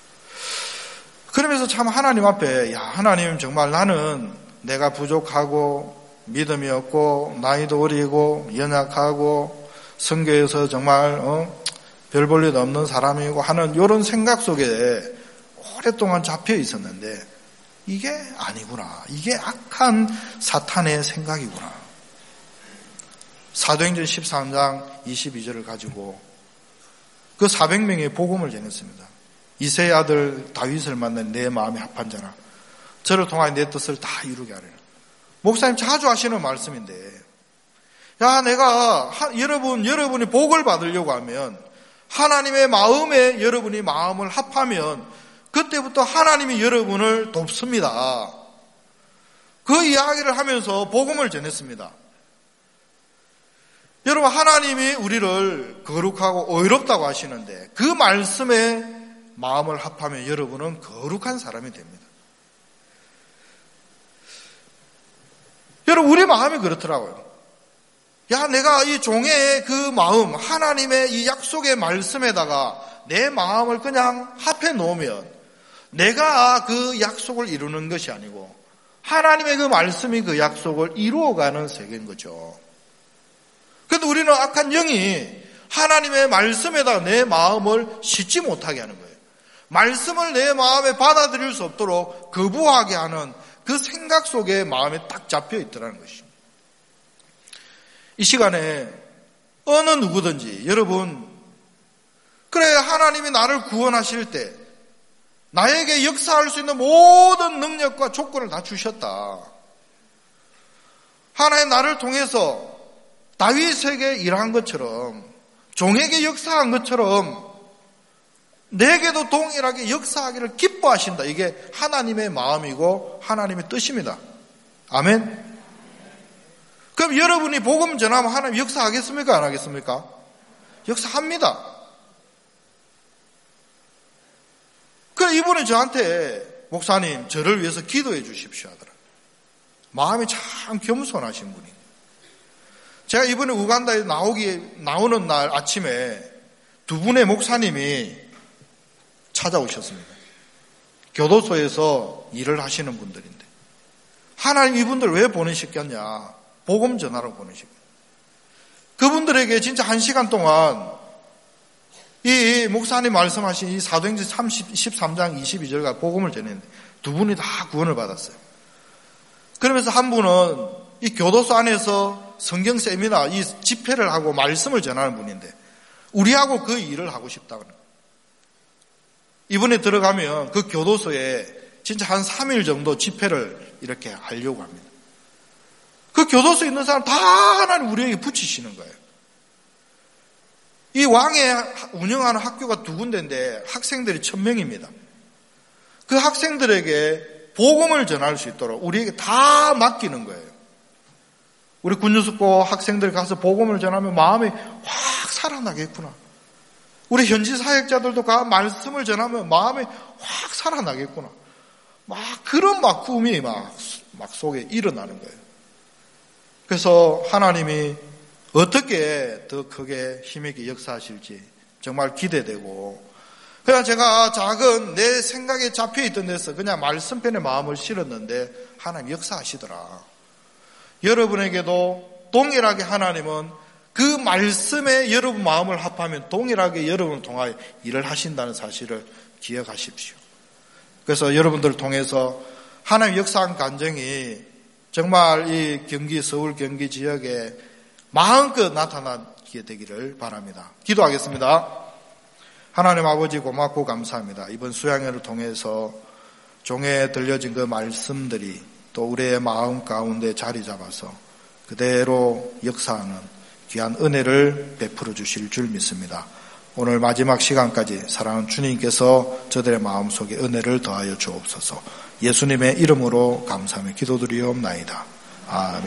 그러면서 참 하나님 앞에 하나님 정말 나는 내가 부족하고 믿음이 없고 나이도 어리고 연약하고 선교에서 정말 별 볼 일 없는 사람이고 하는 이런 생각 속에 오랫동안 잡혀 있었는데 이게 아니구나. 이게 악한 사탄의 생각이구나. 사도행전 13장 22절을 가지고 그 400명의 복음을 전했습니다. 이새의 아들 다윗을 만난 내 마음이 합한 자라 저를 통하여 내 뜻을 다 이루게 하리라. 목사님 자주 하시는 말씀인데 내가 여러분이 복을 받으려고 하면 하나님의 마음에 여러분이 마음을 합하면 그때부터 하나님이 여러분을 돕습니다. 그 이야기를 하면서 복음을 전했습니다. 여러분 하나님이 우리를 거룩하고 의롭다고 하시는데 그 말씀에 마음을 합하면 여러분은 거룩한 사람이 됩니다. 여러분 우리 마음이 그렇더라고요. 내가 이 종의 그 마음 하나님의 이 약속의 말씀에다가 내 마음을 그냥 합해 놓으면 내가 그 약속을 이루는 것이 아니고 하나님의 그 말씀이 그 약속을 이루어가는 세계인 거죠. 그런데 우리는 악한 영이 하나님의 말씀에다 내 마음을 싣지 못하게 하는 거예요. 말씀을 내 마음에 받아들일 수 없도록 거부하게 하는 그 생각 속에 마음에 딱 잡혀 있더라는 것입니다. 이 시간에 어느 누구든지 여러분, 그래 하나님이 나를 구원하실 때 나에게 역사할 수 있는 모든 능력과 조건을 다 주셨다. 하나님 나를 통해서 다윗에게 일한 것처럼 종에게 역사한 것처럼 내게도 동일하게 역사하기를 기뻐하신다. 이게 하나님의 마음이고 하나님의 뜻입니다. 아멘. 그럼 여러분이 복음 전하면 하나님 역사하겠습니까? 안 하겠습니까? 역사합니다. 그래 이분이 저한테 목사님 저를 위해서 기도해 주십시오 하더라. 마음이 참 겸손하신 분이. 제가 이번에 우간다에 나오는 날 아침에 두 분의 목사님이 찾아오셨습니다. 교도소에서 일을 하시는 분들인데 하나님 이분들 왜 보내셨겠냐? 복음 전하러 보내셨겠냐? 그분들에게 진짜 1시간 동안 이 목사님 말씀하신 이 사도행전 13장 22절과 복음을 전했는데 두 분이 다 구원을 받았어요. 그러면서 한 분은 이 교도소 안에서 성경 세미나 이 집회를 하고 말씀을 전하는 분인데 우리하고 그 일을 하고 싶다고 합니다. 이번에 들어가면 그 교도소에 진짜 한 3일 정도 집회를 이렇게 하려고 합니다. 그 교도소에 있는 사람 다 하나님 우리에게 붙이시는 거예요. 이 왕이 운영하는 학교가 2군데인데 학생들이 1000명입니다. 그 학생들에게 복음을 전할 수 있도록 우리에게 다 맡기는 거예요. 우리 군유숙고 학생들 가서 복음을 전하면 마음이 확 살아나겠구나. 우리 현지 사역자들도 말씀을 전하면 마음이 확 살아나겠구나. 막 그런 꿈이 막 속에 일어나는 거예요. 그래서 하나님이 어떻게 더 크게 힘있게 역사하실지 정말 기대되고, 그냥 제가 작은 내 생각에 잡혀있던 데서 그냥 말씀편에 마음을 실었는데 하나님 역사하시더라. 여러분에게도 동일하게 하나님은 그 말씀에 여러분 마음을 합하면 동일하게 여러분을 통하여 일을 하신다는 사실을 기억하십시오. 그래서 여러분들을 통해서 하나님 역사한 간증이 정말 이 경기, 서울 경기 지역에 마음껏 나타나게 되기를 바랍니다. 기도하겠습니다. 하나님 아버지 고맙고 감사합니다. 이번 수양회를 통해서 종에 들려진 그 말씀들이 또 우리의 마음 가운데 자리 잡아서 그대로 역사하는 귀한 은혜를 베풀어 주실 줄 믿습니다. 오늘 마지막 시간까지 사랑하는 주님께서 저들의 마음속에 은혜를 더하여 주옵소서. 예수님의 이름으로 감사하며 기도드리옵나이다. 아멘.